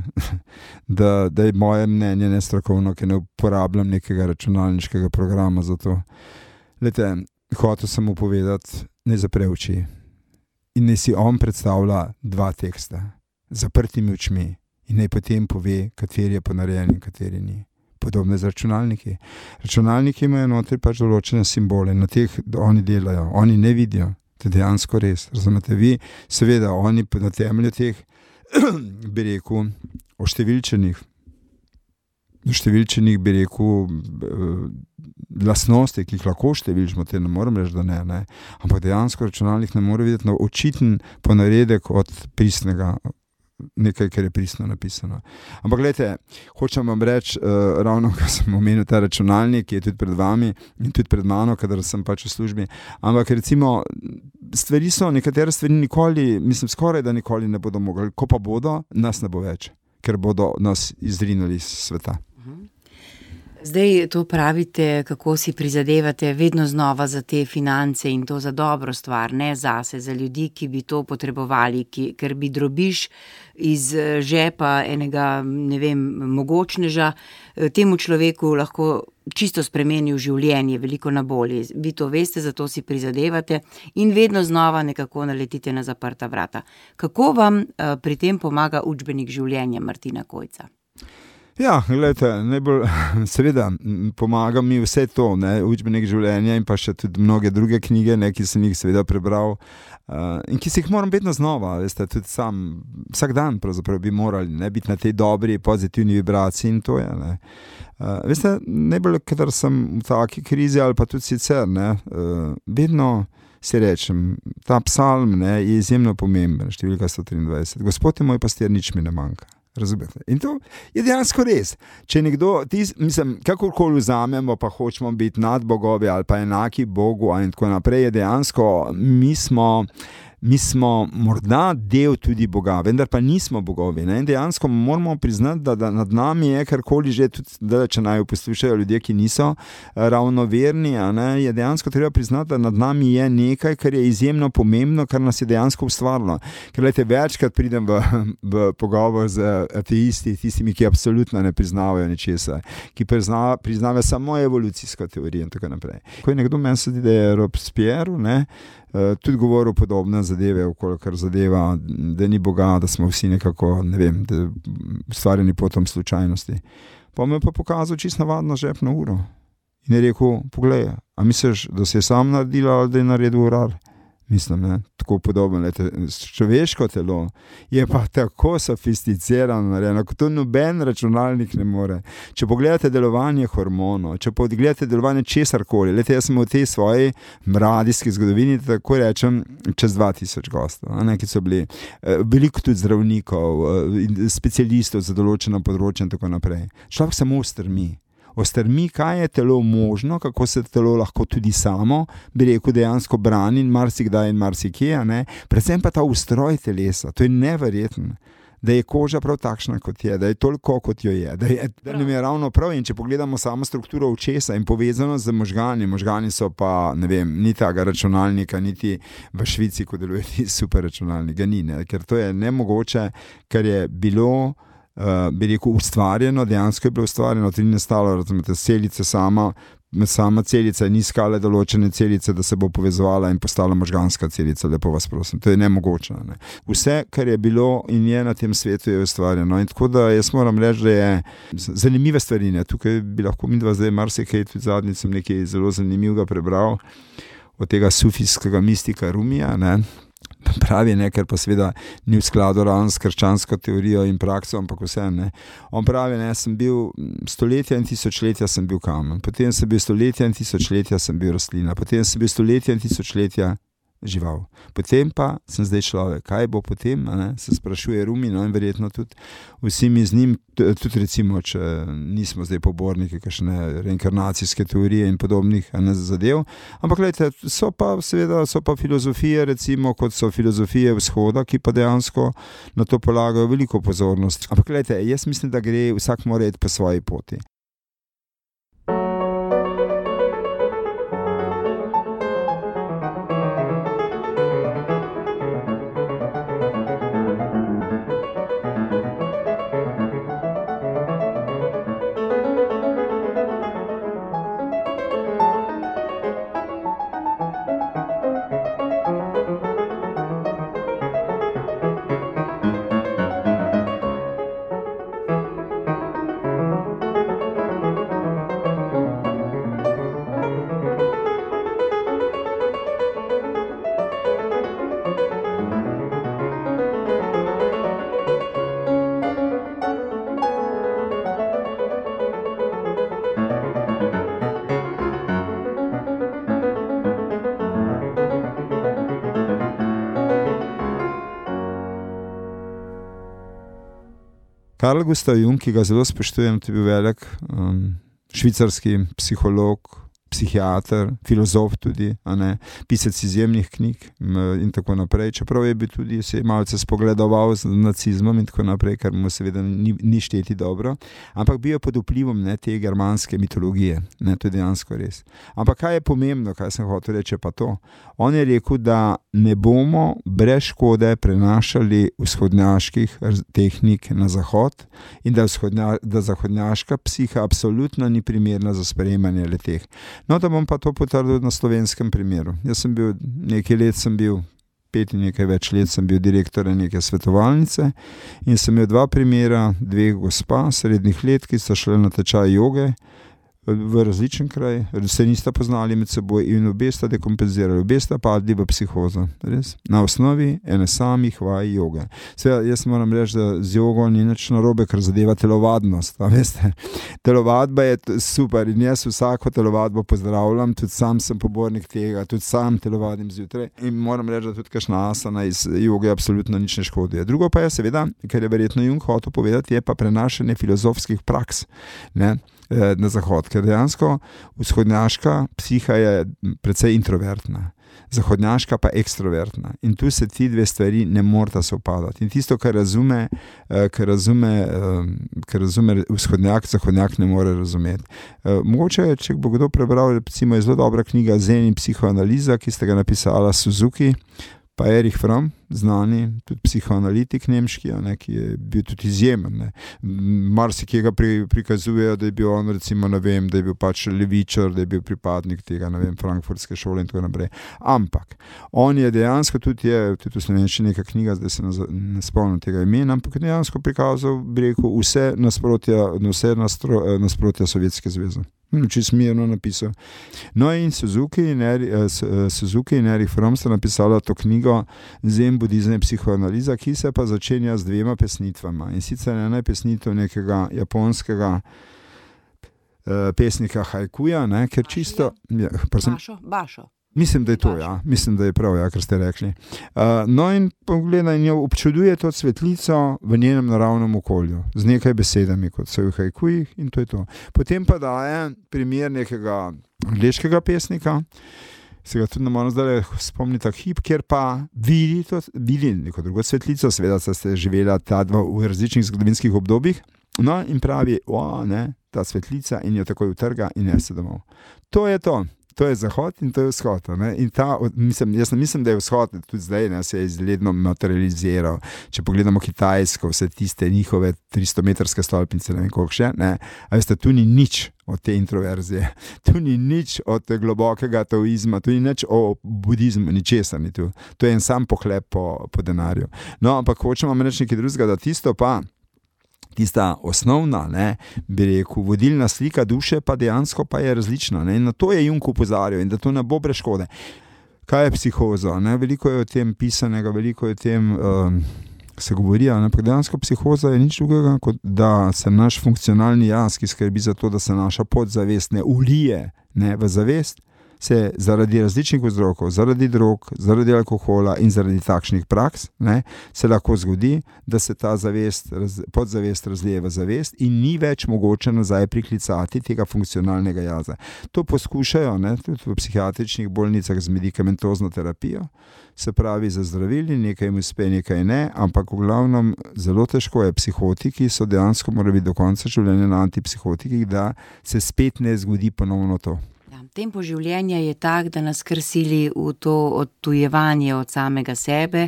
da, da je moje mnenje nestrokovno, ker ne uporabljam nekega računalniškega programa za to. Lete, hotel sem mu povedati, ne zapre oči in ne si on predstavlja dva teksta zaprtimi očmi in naj potem pove, kateri je ponarejen in kateri ni. Podobno z računalniki. Računalniki imajo notri pač določene simbole, na teh oni delajo, oni ne vidijo. To je dejansko res. Razumete, vi, seveda, oni na temelju teh, bi rekel, oštevilčenih, oštevilčenih, bi rekel, lastnosti, ki jih lahko številčimo, te ne moram reči, da ne, ne. Ampak dejansko računalnik ne more videti na očiten ponaredek od pristnega nekaj, kar je pristno napisano. Ampak gledajte, hočem vam reči, uh, ravno, ko sem omenil ta računalnik, ki je tudi pred vami in tudi pred mano, kadar sem pač v službi, ampak recimo, stvari so, nekatere stvari nikoli, mislim, skoraj da nikoli ne bodo mogli, ko pa bodo, nas ne bo več, ker bodo nas izrinili iz sveta. Zdaj to pravite, kako si prizadevate vedno znova za te finance in to za dobro stvar, ne zase, za ljudi, ki bi to potrebovali, ki, ker bi drobiš iz žepa enega, ne vem, mogočneža, temu človeku lahko čisto spremenil življenje, veliko na bolje. Vi to veste, zato si prizadevate in vedno znova nekako naletite na zaprta vrata. Kako vam uh, pri tem pomaga učbenik življenja Martina Kojca? Ja, gledajte, najbolj, seveda, pomaga mi vse to, ne, učbenik življenja in pa še tudi mnoge druge knjige, ne, ki sem jih seveda prebral uh, in ki si jih moram vedno znova, veste, tudi sam, vsak dan pravzaprav bi morali, ne, biti na tej dobri, pozitivni vibraciji in to je, ne. Uh, veste, najbolj, kadar sem v taki krizi ali pa tudi sicer, ne, uh, vedno si rečem, ta psalm, ne, je izjemno pomemben, številka sto triindvajset. Gospod je moj pastir, nič mi ne manjka. Razumete? In to je dejansko res. Če nekdo, tis, mislim, kakorkoli vzamemo, pa hočemo biti nad bogovi ali pa enaki Bogu in tako naprej, je dejansko, mi smo, mi smo morda del tudi Boga, vendar pa nismo bogovi. Ne? In dejansko moramo priznati, da, da nad nami je karkoli že, tudi da, če naj poslušajo ljudje, ki niso ravno verni, a ne, je dejansko treba priznati, da nad nami je nekaj, kar je izjemno pomembno, kar nas je dejansko ustvarilo. Ker lejte, večkrat pridem v, v pogovor z ateisti, tistimi, ki absolutno ne priznavajo ničesar, ki prizna, priznavajo samo evolucijsko teorijo in tako naprej. Ko je nekdo meni sedi, da je Robespierre, ne, Uh, tudi govoril podobne zadeve, okolikor zadeva, da ni Boga, da smo vsi nekako, ne vem, stvarjeni potom slučajnosti. Pa me pa pokazal čisto navadno žepno uro. In je rekel, poglej, a misliš, da si je sam naredila ali da je naredil urar? Mislim, ne, tako podobno, lete, človeško telo je pa tako sofisticirano narejeno, kot to noben računalnik ne more. Če pogledate delovanje hormonov, če pogledate delovanje česarkoli, lete, jaz sem v tej svoji radijski zgodovini, tako rečem, čez dva tisoč gostov, ne, ki so bili veliko tudi zdravnikov, specialistov za določeno področje in tako naprej. Človek samo ustrmi. Ostrmi, kaj je telo možno, kako se telo lahko tudi samo, bi rekel, dejansko brani in marsikdaj in marsikje, ne? Predvsem pa ta ustroj telesa, to je neverjetno, da je koža prav takšna, kot je, da je toliko, kot jo je, da, je, da nam je ravno prav. In če pogledamo samo strukturo očesa in povezano z možgani, možgani so pa, ne vem, ni tega računalnika, niti v Švici, ko deluje ti super računalnik, ga ni, ne? Ker to je nemogoče, ker je bilo Uh, bi rekel, ustvarjeno, dejansko je bilo ustvarjeno, to ni nastalo, razumete, celice sama, sama celica ni iskala določene celice, da se bo povezovala in postala možganska celica, lepo vas prosim, to je nemogoče. Ne? Vse, kar je bilo in je na tem svetu, je ustvarjeno. In tako da jaz moram reči, da je zanimive stvari, ne? Tukaj bi lahko midva zdaj marsikaj, tudi zadnjič sem nekaj zelo zanimivega prebral od tega sufijskega mistika Rumija, ne? Pravi, ne, ker pa seveda ni v skladu ravno s krščansko teorijo in prakso, ampak vse, ne. On pravi, ne, sem bil stoletja in tisočletja sem bil kamen, potem sem bil stoletja in tisočletja sem bil rastlina, potem sem bil stoletja in tisočletja žival. Potem pa sem zdaj človek. Kaj bo potem, a ne, se sprašuje Rumi, no, in verjetno tudi vsi mi z njim, tudi recimo, če nismo zdaj poborniki kakšne reinkarnacijske teorije in podobnih, a ne, zadev, ampak gledajte, so pa seveda, so pa filozofije, recimo, kot so filozofije vzhoda, ki pa dejansko na to polagajo veliko pozornost. Ampak gledajte, jaz mislim, da gre, vsak mora iti po svoji poti. Carl Gustav Jung, ki ga zelo spoštujem, to je bil velik um, švicarski psiholog, psihiater, filozof tudi, a ne, pisec izjemnih knjig in tako naprej, čeprav je bil tudi se malce spogledoval z nacizmom in tako naprej, kar mu seveda ni, ni šteti dobro, ampak bil je pod vplivom ne, te germanske mitologije, ne, to je dejansko res. Ampak kaj je pomembno, kaj sem hotel reči, pa to? On je rekel, da ne bomo brez škode prenašali vzhodnjaških tehnik na zahod in da, vzhodnja, da zahodnjaška psiha absolutno ni primerna za sprejemanje leteh. No, da bom pa to potrdil na slovenskem primeru. Jaz sem bil, nekaj let sem bil, pet in nekaj več let sem bil direktor neke svetovalnice in sem imel dva primera, dveh gospa srednjih let, ki sta šle na tečaj joge v različen kraj, se nista poznali med seboj in obe sta dekompenzirali, obe sta padli v psihozo, res? Na osnovi ene samih vaj joge. Seveda, jaz moram reči, da z jogo ni nič narobe, ker zadeva telovadnost, a veste. Telovadba je super in jaz vsako telovadbo pozdravljam, tudi sam sem pobornik tega, tudi sam telovadim zjutraj in moram reči, da tudi kakšna asana iz joge absolutno nič ne škodi. Drugo pa je seveda, kar je verjetno Jung hotel povedati, je pa prenašanje filozofskih praks, ne, na zahod, ker dejansko vzhodnjaška psiha je precej introvertna, zahodnjaška pa ekstrovertna in tu se ti dve stvari ne morata sovpadati in tisto, kar razume, kar razume, kar razume vzhodnjak, zahodnjak ne more razumeti. Mogoče, če bo kdo prebral, recimo je zelo dobra knjiga Zen in psihoanaliza, ki sta ga napisala Suzuki pa Erich Fromm, znani tudi psihoanalitik nemški, ne, ki je bil tudi izjemen. Ne. Marsikje ga pri, prikazujejo, da je bil on recimo, ne vem, da je bil pač levičar, da je bil pripadnik tega, ne vem, frankfurtske šole in tako naprej. Ampak on je dejansko tudi, je tudi v slovenščini neka knjiga, zdaj se ne, ne spomnim tega imena, ampak dejansko prikazal, bi rekel, vse nasprotja, vse nastro, nasprotja Sovjetske zveze. Čisto mirno napisal. No in Suzuki in, Eri, Suzuki in Erich Fromm sta napisala to knjigo Zen, budizem in psihoanaliza, ki se pa začenja z dvema pesnitvama. In sicer ena je pesnitev nekega japonskega uh, pesnika haikuja, ne, ker čisto... Ja, Bašo, Bašo. Mislim, da je to, ja. Mislim, da je prav, ja, kar ste rekli. Uh, no in pogleda in jo občuduje to cvetlico v njenem naravnem okolju, z nekaj besedami, kot so v haikujih in to je to. Potem pa daje primer nekega angleškega pesnika, se ga tudi ne moram zdaj spomniti hip, kjer pa vidi, to, vidi neko drugo cvetlico, seveda ste živela ta dva v različnih zgodovinskih obdobjih, no in pravi, o, ne, ta cvetlica in jo takoj utrga in nese domov. To je to. To je zahod in to je vzhod. Ne? In ta, mislim, jaz mislim, da je vzhod tudi zdaj, ne, se je izgledno materializiral. Če pogledamo Kitajsko, vse tiste njihove tristometrske stolpnice, ne vem koliko še, ne, a veste, tu ni nič od te introverzije, tu ni nič od te globokega taoizma, tu ni nič o budizmu, ničesar ni tu. To je en sam pohlep po, po denarju. No, ampak hočemo reči nekaj drugega, da tisto pa tista osnovna, ne, bi rekel, vodilna slika duše pa dejansko pa je različna. Ne, in na to je Jung opozarjal in da to ne bo brez škode. Kaj je psihoza? Ne? Veliko je o tem pisanega, veliko je o tem um, se govori, ampak dejansko psihoza je nič drugega, kot da se naš funkcionalni jaz, ki skrbi za to, da se naša podzavest ne ulije, ne, v zavest, se zaradi različnih vzrokov, zaradi drog, zaradi alkohola in zaradi takšnih praks, ne, se lahko zgodi, da se ta zavest, raz, podzavest razlije v zavest in ni več mogoče nazaj priklicati tega funkcionalnega jaza. To poskušajo, ne, tudi v psihiatričnih bolnicah z medikamentozno terapijo, se pravi za zdravili, nekaj jim uspe, nekaj ne, ampak v glavnem zelo težko je. Psihotiki so dejansko morali biti do konca življenja na antipsihotikih, da se spet ne zgodi ponovno to. Tempo življenja je tak, da nas kar sili v to odtujevanje od samega sebe,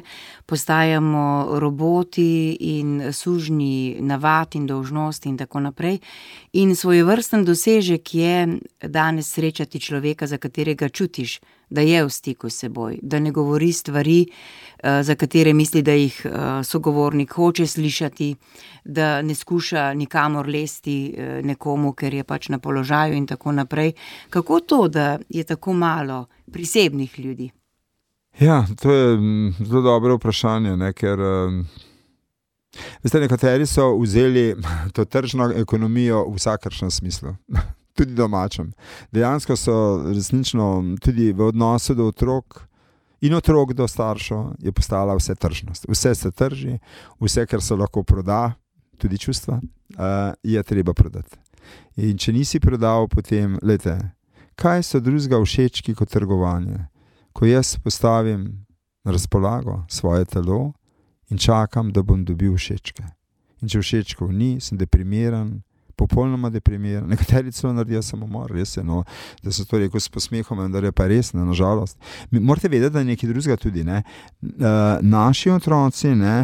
postajamo roboti in sužnji navad in dolžnosti in tako naprej. In svojevrsten dosežek je danes srečati človeka, za katerega čutiš, da je v stiku s seboj, da ne govori stvari, za katere misli, da jih sogovornik hoče slišati, da ne skuša nikamor lesti nekomu, ker je pač na položaju in tako naprej. Kako to, da je tako malo prisebnih ljudi? Ja, to je zelo dobro vprašanje, ne, ker veste, nekateri so vzeli to tržno ekonomijo v vsakršnem smislu. Tudi domačem. Dejansko so resnično tudi v odnosu do otrok in otrok do staršev je postala vse tržnost. Vse se trži, vse, kar se lahko proda, tudi čustva, uh, je treba prodati. In če nisi prodal, potem, lejte, kaj so drugega všečki kot trgovanje? Ko jaz postavim na razpolago svoje telo in čakam, da bom dobil všečke. In če všečkov ni, sem deprimiran, popolnoma deprimiran. Nekateri celo naredijo samomor, res je, no, da so to rekel s posmehom, vendar je pa res, ne, nažalost. Morate vedeti, da je nekaj drugega tudi, ne. Uh, naši otroci, ne,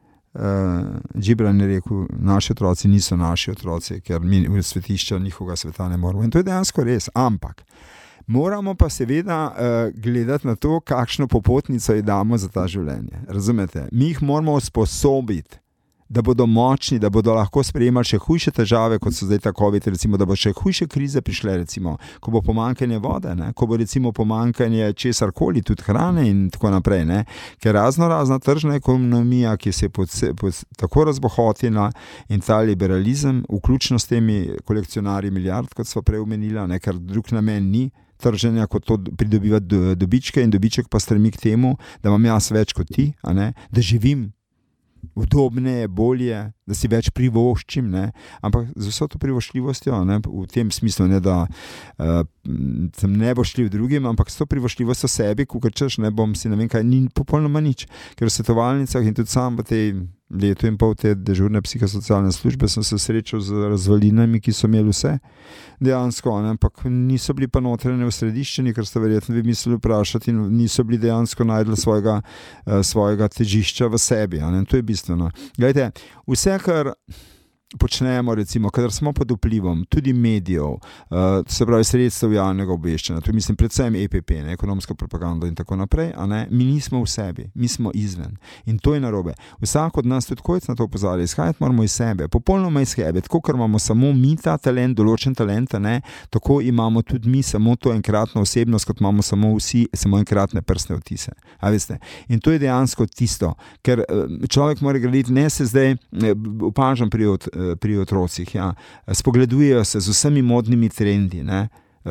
uh, Gibran je rekel, naši otroci niso naši otroci, ker mi v svetišča njihovega sveta ne moramo. In to je dejansko res, ampak moramo pa seveda uh, gledati na to, kakšno popotnico ji damo za ta življenje. Razumete? Mi jih moramo usposobiti, da bodo močni, da bodo lahko sprejemali še hujše težave, kot so zdaj ta COVID, recimo, da bo še hujše krize prišle, recimo, ko bo pomanjkanje vode, ne? Ko bo recimo pomanjkanje česarkoli, tudi hrane in tako naprej, ne? Ker razno razna tržna ekonomija, ki se je pod, pod, tako razbohotila in ta liberalizem, vključno s temi kolekcionarji milijard, kot smo prej omenila, ne? Ker drug namen ni trženja, kot to pridobivati dobičke in dobiček pa stremi k temu, da imam jaz več kot ti, a ne? Da živim udobneje, bolje, da si več privoščim, ne? Ampak z vso to privoščljivostjo, ne? V tem smislu, ne, da uh, sem neboštljiv drugim, ampak s to privoščljivostjo sebi, ko češ, ne bom si ne vem kaj, ni popolnoma nič, ker v svetovalnicah in tudi sam v tej letu in pol te dežurne psihosocialne službe sem se srečal z razvalinami, ki so imeli vse dejansko, ne? Ampak niso bili pa notranje v središčeni, ker ste verjetno bi mislili vprašati in niso bili dejansko najdli svojega, uh, svojega težišča v sebi, ne? To je bistveno. Glejte, vse, kar počnemo, recimo, kadar smo pod vplivom tudi medijev, uh, se pravi sredstev javnega obveščanja, to mislim predvsem E P P, ne, ekonomska propaganda in tako naprej, a ne, mi nismo v sebi, mi smo izven. In to je narobe. Vsak od nas, tudi kojec na to opozarja, izhajati moramo iz sebe, popolnoma iz sebe, tako ker imamo samo mi ta talent, določen talent, ne, tako imamo tudi mi samo to enkratno osebnost, kot imamo samo vsi, samo enkratne prstne odtise. A veste? In to je dejansko tisto, ker človek mora graditi, ne se zdaj, opažam pri od pri otrocih, ja, spogledujejo se z vsemi modnimi trendi, ne,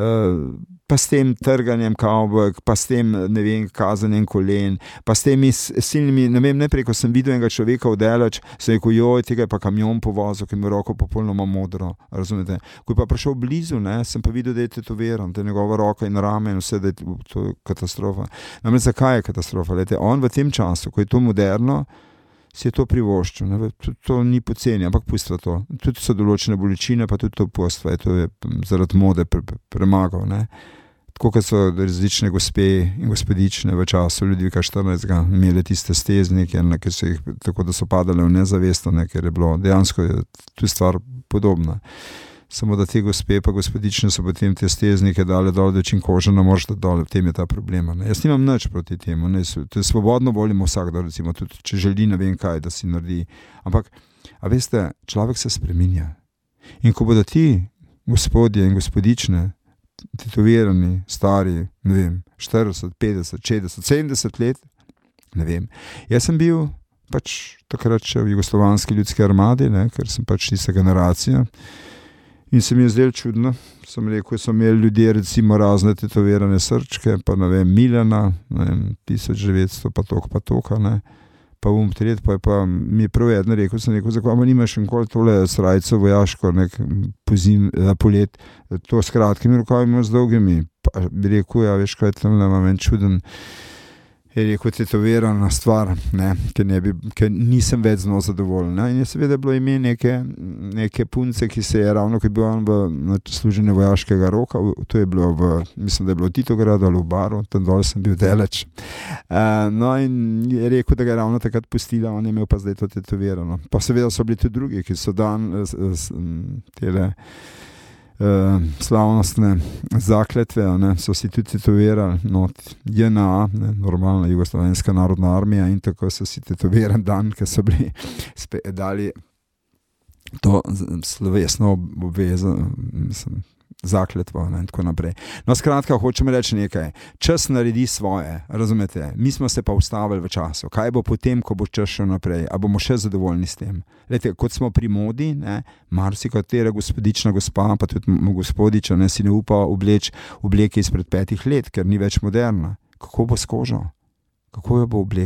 pa s tem trganjem kavbojk, pa s tem, ne vem, kazanjem kolen, pa s temi silnimi, ne vem, najprej, ko sem videl enega človeka vdelač, sem rekel, joj, tega je pa kamion povozil, ki ima roko popolnoma modro, razumete. Ko je pa prišel blizu, ne, sem pa videl, da je tetoviran, da je njegova roka in rame in vse, da je to katastrofa. Namreč, zakaj je katastrofa? Lete, on v tem času, ko je to moderno, si je to privoščil, ne? To, to ni poceni, ampak pustva to. Tudi so določene bolečine, pa tudi to postva, to je zaradi mode pre, pre, premagal. Ne? Tako kot so različne gospe in gospodične v času Ludvika štirinajstega imeli tiste steznike, ne, ki so jih, tako da so padale v nezavesto, ne, ker je bilo dejansko je tu stvar podobna. Samo da te gospe pa gospodične so potem te steznike dale dol, da čim koža ne moreš dol, v tem je ta problema. Ne. Jaz nimam nič proti temu, ne. To je svobodno volimo vsak, da recimo, tudi če želi ne vem kaj, da si naredi. Ampak, a veste, človek se spreminja. In ko bodo ti gospodje in gospodične tetovirani, stari, ne vem, štirideset, petdeset, šestdeset, sedemdeset let, ne vem. Jaz sem bil pač takrat še v jugoslovanski ljudski armadi, ne, ker sem pač tista generacija. In se mi je zdelo čudno, sem rekel, so imeli ljudje recimo razne tetovirane srčke, pa ne vem, Miljana, ne vem, tisoč devetsto, pa tok, pa toka, ne, pa um tret, pa je pa mi je prav jedno rekel, sem rekel, zakaj ma nimaš enkoli tole srajco vojaško, nek pozim, polet, to s kratkimi rokavimi, z dolgimi, pa bi rekel, ja, veš, kaj tam ne imam en čuden, je rekel, tetovirana stvar, ne, ker, ne bi, ker nisem več zelo zadovoljen. Ne. In je seveda bilo ime neke, neke punce, ki se je ravno, ki je bil on v služenju vojaškega roka, to je bilo v, mislim, da je bilo v Titogradu ali v Baru, tam dol sem bil deleč. Uh, no in je rekel, da ga je ravno takrat pustila, on je imel pa zdaj to tetovirano. Pa seveda so bili tudi drugi, ki so dan s, s, tele Uh, slavnostne zakletve, ne, so si tudi tetovirali, no, J N A, ne, normalna Jugoslovenska narodna armija in tako so si tetovirali dan, ker so bili spe, dali to slovesno obvezo, mislim, zakletvo, ne, in tako naprej. No, skratka, hočem reči nekaj. Čas naredi svoje, razumete? Mi smo se pa ustavili v času. Kaj bo potem, ko bo čas šel naprej? A bomo še zadovoljni s tem? Lete, kot smo pri modi, ne, marsikatera gospodična gospa, pa tudi gospodiča, ne, si ne upa obleč obleke izpred petih let, ker ni več moderna. Kako bo s kožo? Kako jo bo oblekel?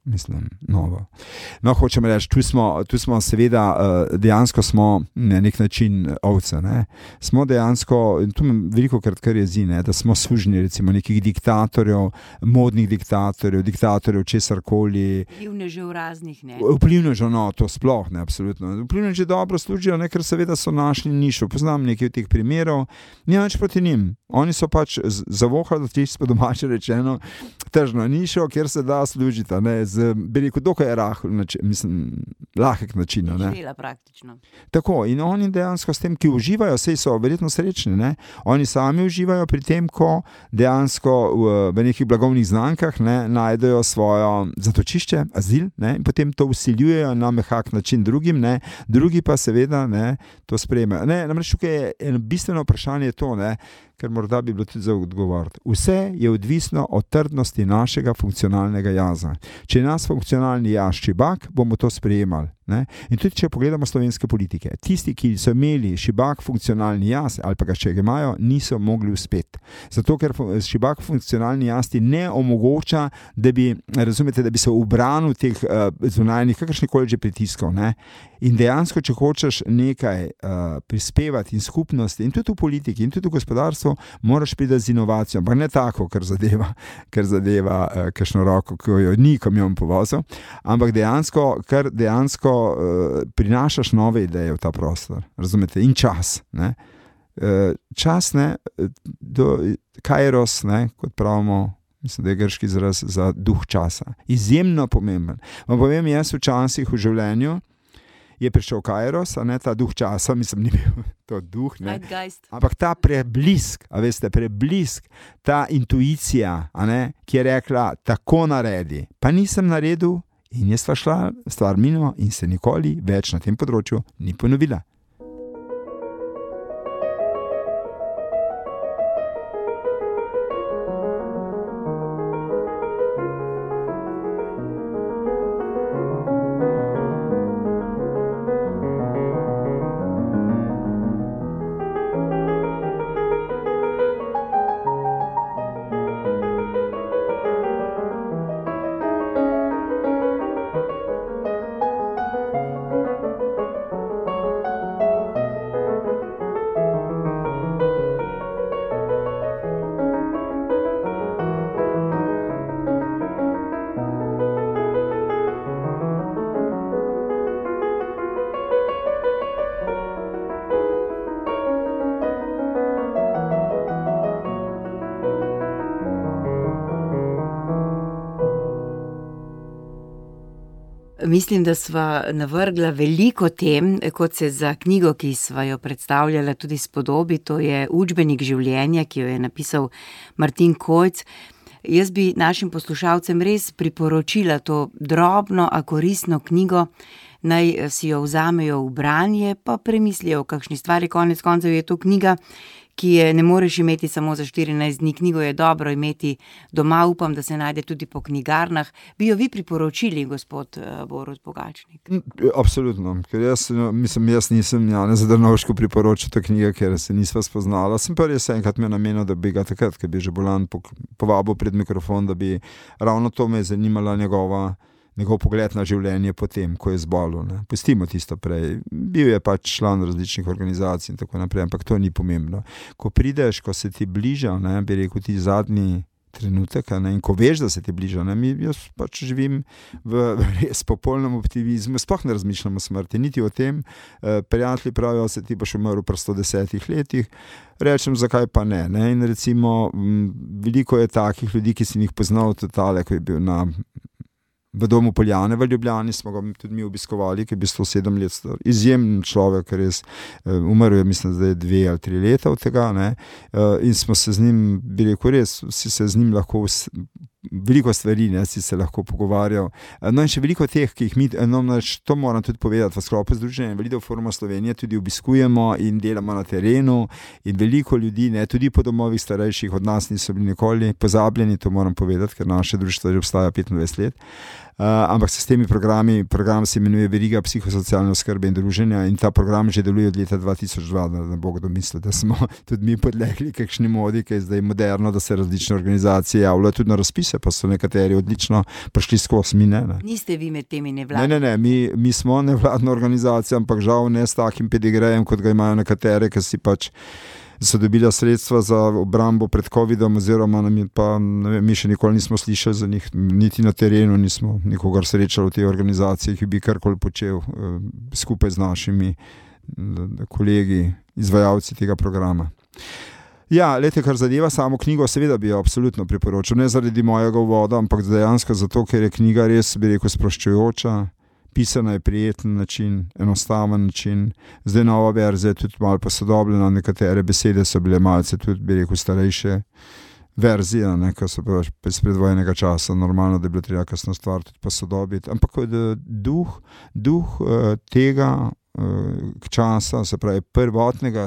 mislim, novo. No, hočem reči, tu smo, tu smo seveda, dejansko smo na nek način ovce, ne. Smo dejansko, in tu me veliko krat kar jezi, ne, da smo služni recimo nekih diktatorjev, modnih diktatorjev, diktatorjev česarkoli. Vplivnežev raznih, ne. Vplivnežev, no, to sploh, ne, absolutno. Vplivneži dobro služijo, ne, ker seveda so našli nišo. Poznam nekaj od teh primerov, nima več proti njim. Oni so pač zavohali, čisto po domače rečeno, tržno nišo, kjer se da služiti, ne, z, bi rekel, dokaj rahel način, mislim, lahek način, ne. Živela praktično. Tako, in oni dejansko s tem, ki uživajo, sej so verjetno srečni, ne, oni sami uživajo pri tem, ko dejansko v, v nekih blagovnih znamkah, ne, najdejo svojo zatočišče, azil, ne, in potem to vsiljujejo na mehak način drugim, ne, drugi pa seveda, ne, to sprejemajo. Ne, namreč tukaj je eno bistveno vprašanje to, ne, ker morda bi bilo tudi za odgovoriti. Vse je odvisno od trdnosti našega funkcionalnega jaza. Če je nas funkcionalni jaz šibak, bomo to sprejemali. Ne? In tudi, če pogledamo slovenske politike, tisti, ki so imeli šibak funkcionalni jaz, ali pa ga še ga imajo, niso mogli uspeti. Zato, ker šibak funkcionalni jaz ti ne omogoča, da bi, razumete, da bi se ubranil teh uh, zunanjih, kakršnikoli že pritiskov. Ne? In dejansko, če hočeš nekaj uh, prispevati in skupnosti, in tudi v politiki, in tudi v gospodarstvu, moraš priti z inovacijo, ampak ne tako, kar zadeva, kar zadeva uh, kakšno roko, ki jo ni kamion povozil, ampak dejansko, kar dejansko uh, prinašaš nove ideje v ta prostor, razumete, in čas, ne. Uh, čas, ne, do, kairos, ne, kot pravimo, mislim, da je grški izraz za duh časa. Izjemno pomemben. Vam povem, jaz včasih v življenju je prišel kairos, a ne ta duh časa, mislim, ni bil to duh, ne, ampak ta preblisk, a veste, preblisk, ta intuicija, a ne, ki je rekla, tako naredi, pa nisem naredil in je šla stvar mimo in se nikoli več na tem področju ni ponovila. Mislim, da sva navrgla veliko tem, kot se za knjigo, ki sva jo predstavljala, tudi spodobi, to je Učbenik življenja, ki jo je napisal Martin Kojc. Jaz bi našim poslušalcem res priporočila to drobno, a koristno knjigo, naj si jo vzamejo v branje, pa premislijo o kakšni stvari. Konec koncev je to knjiga, ki je ne moreš imeti samo za štirinajst dni. Knjigo je dobro imeti doma, upam, da se najde tudi po knjigarnah. Bi jo vi priporočili, gospod Borut Pogačnik? Absolutno, ker jaz, mislim, jaz nisem Janeza Drnovšku priporočil to knjigo, ker se nisva spoznala. Sem pa res enkrat imel namenil, da bi ga takrat, ker bi že bolan povabil pred mikrofon, da bi ravno to me zanimala njegova njegov pogled na življenje potem, ko je zbolel. Ne. Pustimo tisto prej. Bil je pač član različnih organizacij in tako naprej, ampak to ni pomembno. Ko prideš, ko se ti bliža, ne, bi rekel ti zadnji trenutek, ne, in ko veš, da se ti bliža, ne, mi, jaz pač živim v res popolnem optimizmu, sploh ne razmišljam o smrti, niti o tem. E, prijatelji pravijo, se ti boš umrl pri sto desetih letih, rečem, zakaj pa ne, ne, in recimo m, veliko je takih ljudi, ki si jih poznal totale, ko je bil na v domu Poljane v Ljubljani, smo ga tudi mi obiskovali, ki je bil sto sedem let star. Izjemen človek, res umrl je, mislim, da je dve ali tri leta od tega, ne, in smo se z njim, bi rekel, res, si se z njim lahko veliko stvari, ne, si se lahko pogovarjal. No in še veliko teh, ki jih mi, no, to moram tudi povedati, v sklopu Združenja invalidov Foruma Slovenije tudi obiskujemo in delamo na terenu in veliko ljudi, ne, tudi po domovih starejših od nas niso bili nikoli pozabljeni, to moram povedati, ker naše društvo že obstaja petindvajset let. Uh, ampak se s temi programi, program se imenuje Veriga psihosocialne oskrbe in druženja in ta program že deluje od leta dva tisoč dva, da ne bo kdo mislil, da smo tudi mi podlegli kakšni modi, ki je zdaj moderno, da se različne organizacije javljajo tudi na razpise razpise, pa so nekateri odlično prišli skozi, mi ne. ne. Niste vi med temi nevladnimi? Ne, ne, ne, mi, mi smo nevladna organizacija, ampak žal ne s takim pedigrejem, kot ga imajo nekatere, ki si pač so dobila sredstva za obrambo pred covidom, oziroma pa, ne vem, mi še nikoli nismo slišali za njih, niti na terenu nismo nikogar srečali v tej organizaciji, ki bi karkoli počel uh, skupaj z našimi uh, kolegi, izvajalci tega programa. Ja, lete, kar zadeva samo knjigo, seveda bi jo absolutno priporočil, ne zaradi mojega uvoda, ampak dejansko zato, ker je knjiga res, bi rekel, sproščujoča, pisana je prijeten način, enostaven način, zdaj nova verzija je tudi malo posodobljena, nekatere besede so bile malce tudi, bi rekel, starejše verzije, ne, ko so pa iz predvojnega časa, normalno, da je bilo treba kasno stvar tudi posodobiti, ampak duh, duh uh, tega uh, časa, se pravi prvotnega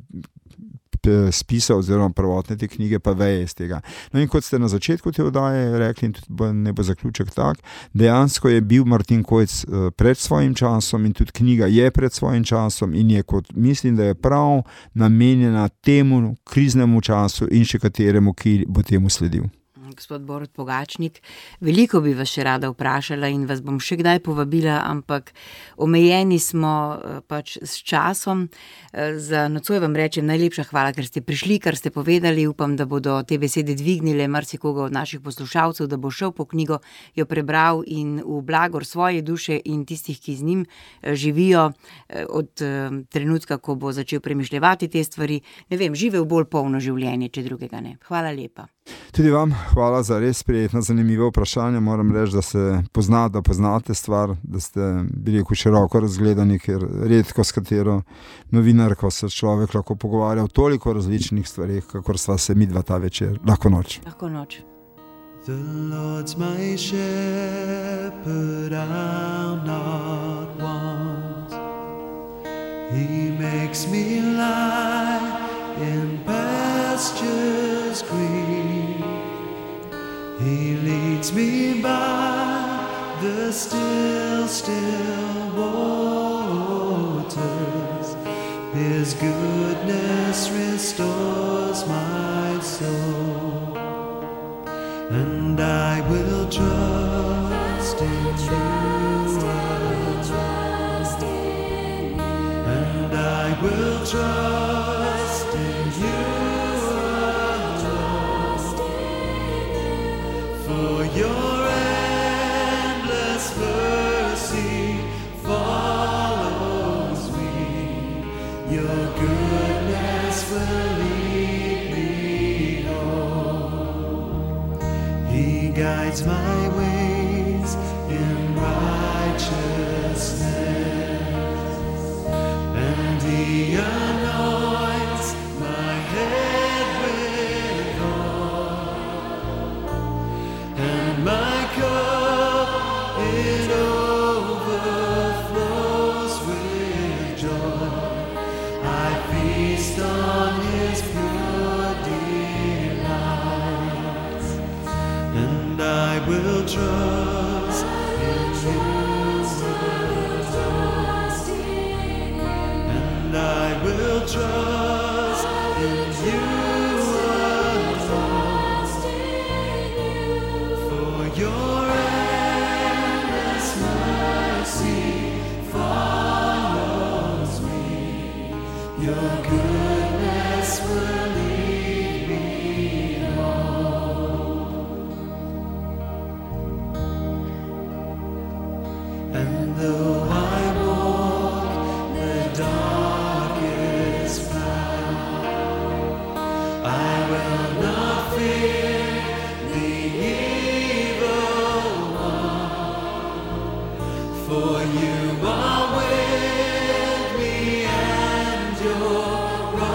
spisa oziroma prvotne te knjige pa veje iz tega. No in kot ste na začetku te oddaje rekli, in tudi ne bo zaključek tak, dejansko je bil Martin Kojc pred svojim časom in tudi knjiga je pred svojim časom in je kot, mislim, da je prav namenjena temu kriznemu času in še kateremu, ki bo temu sledil. Gospod Borut Pogačnik, veliko bi vas še rada vprašala in vas bom še kdaj povabila, ampak omejeni smo pač s časom. Za nocoj vam rečem najlepša hvala, ker ste prišli, kar ste povedali. Upam, da bodo te besede dvignile marsikoga od naših poslušalcev, da bo šel po knjigo, jo prebral in v blagor svoje duše in tistih, ki z njim živijo od trenutka, ko bo začel premišljevati te stvari. Ne vem, živel bolj polno življenje, če drugega ne. Hvala lepa. Tudi vam hvala za res prijetno, zanimivo vprašanje. Moram reči, da se pozna, da poznate stvar, da ste bili široko razgledani, ker redko s katero novinarko se človek lahko pogovarja o toliko različnih stvarih, kakor sva se midva ta večer. Lahko noč. Lahko noč. The Lord's my shepherd, I'll not want. He makes me lie in pastures green. He leads me by the still, still waters. His goodness restores my soul. And I will trust in you. And I will trust in you. For your endless mercy follows me. Your goodness will lead me home. He guides my ways in righteousness, and He anoints my head with oil, and my cup it overflows with joy. I feast on His pure delights, and I will trust in You. And I will trust in You alone. For Your endless mercy follows me. Your goodness will lead me home. And though I walk the darkest path, I will not fear the evil one, for You are with me, and Your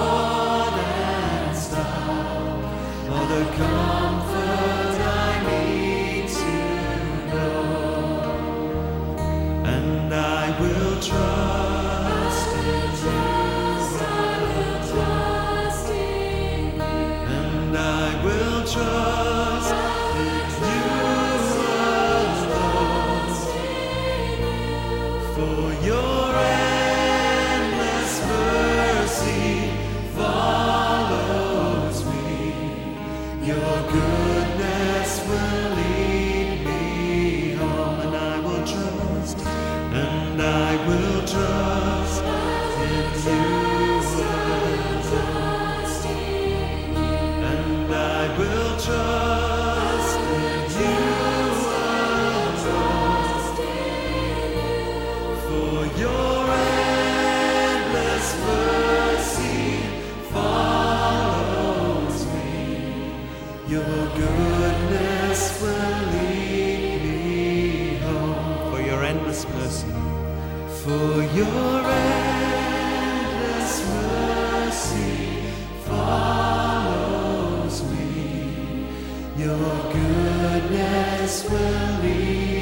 And I will trust in you alone, for your endless mercy follows me. Your goodness will lead me home. For your endless mercy, for your endless mercy follows me. Your goodness will lead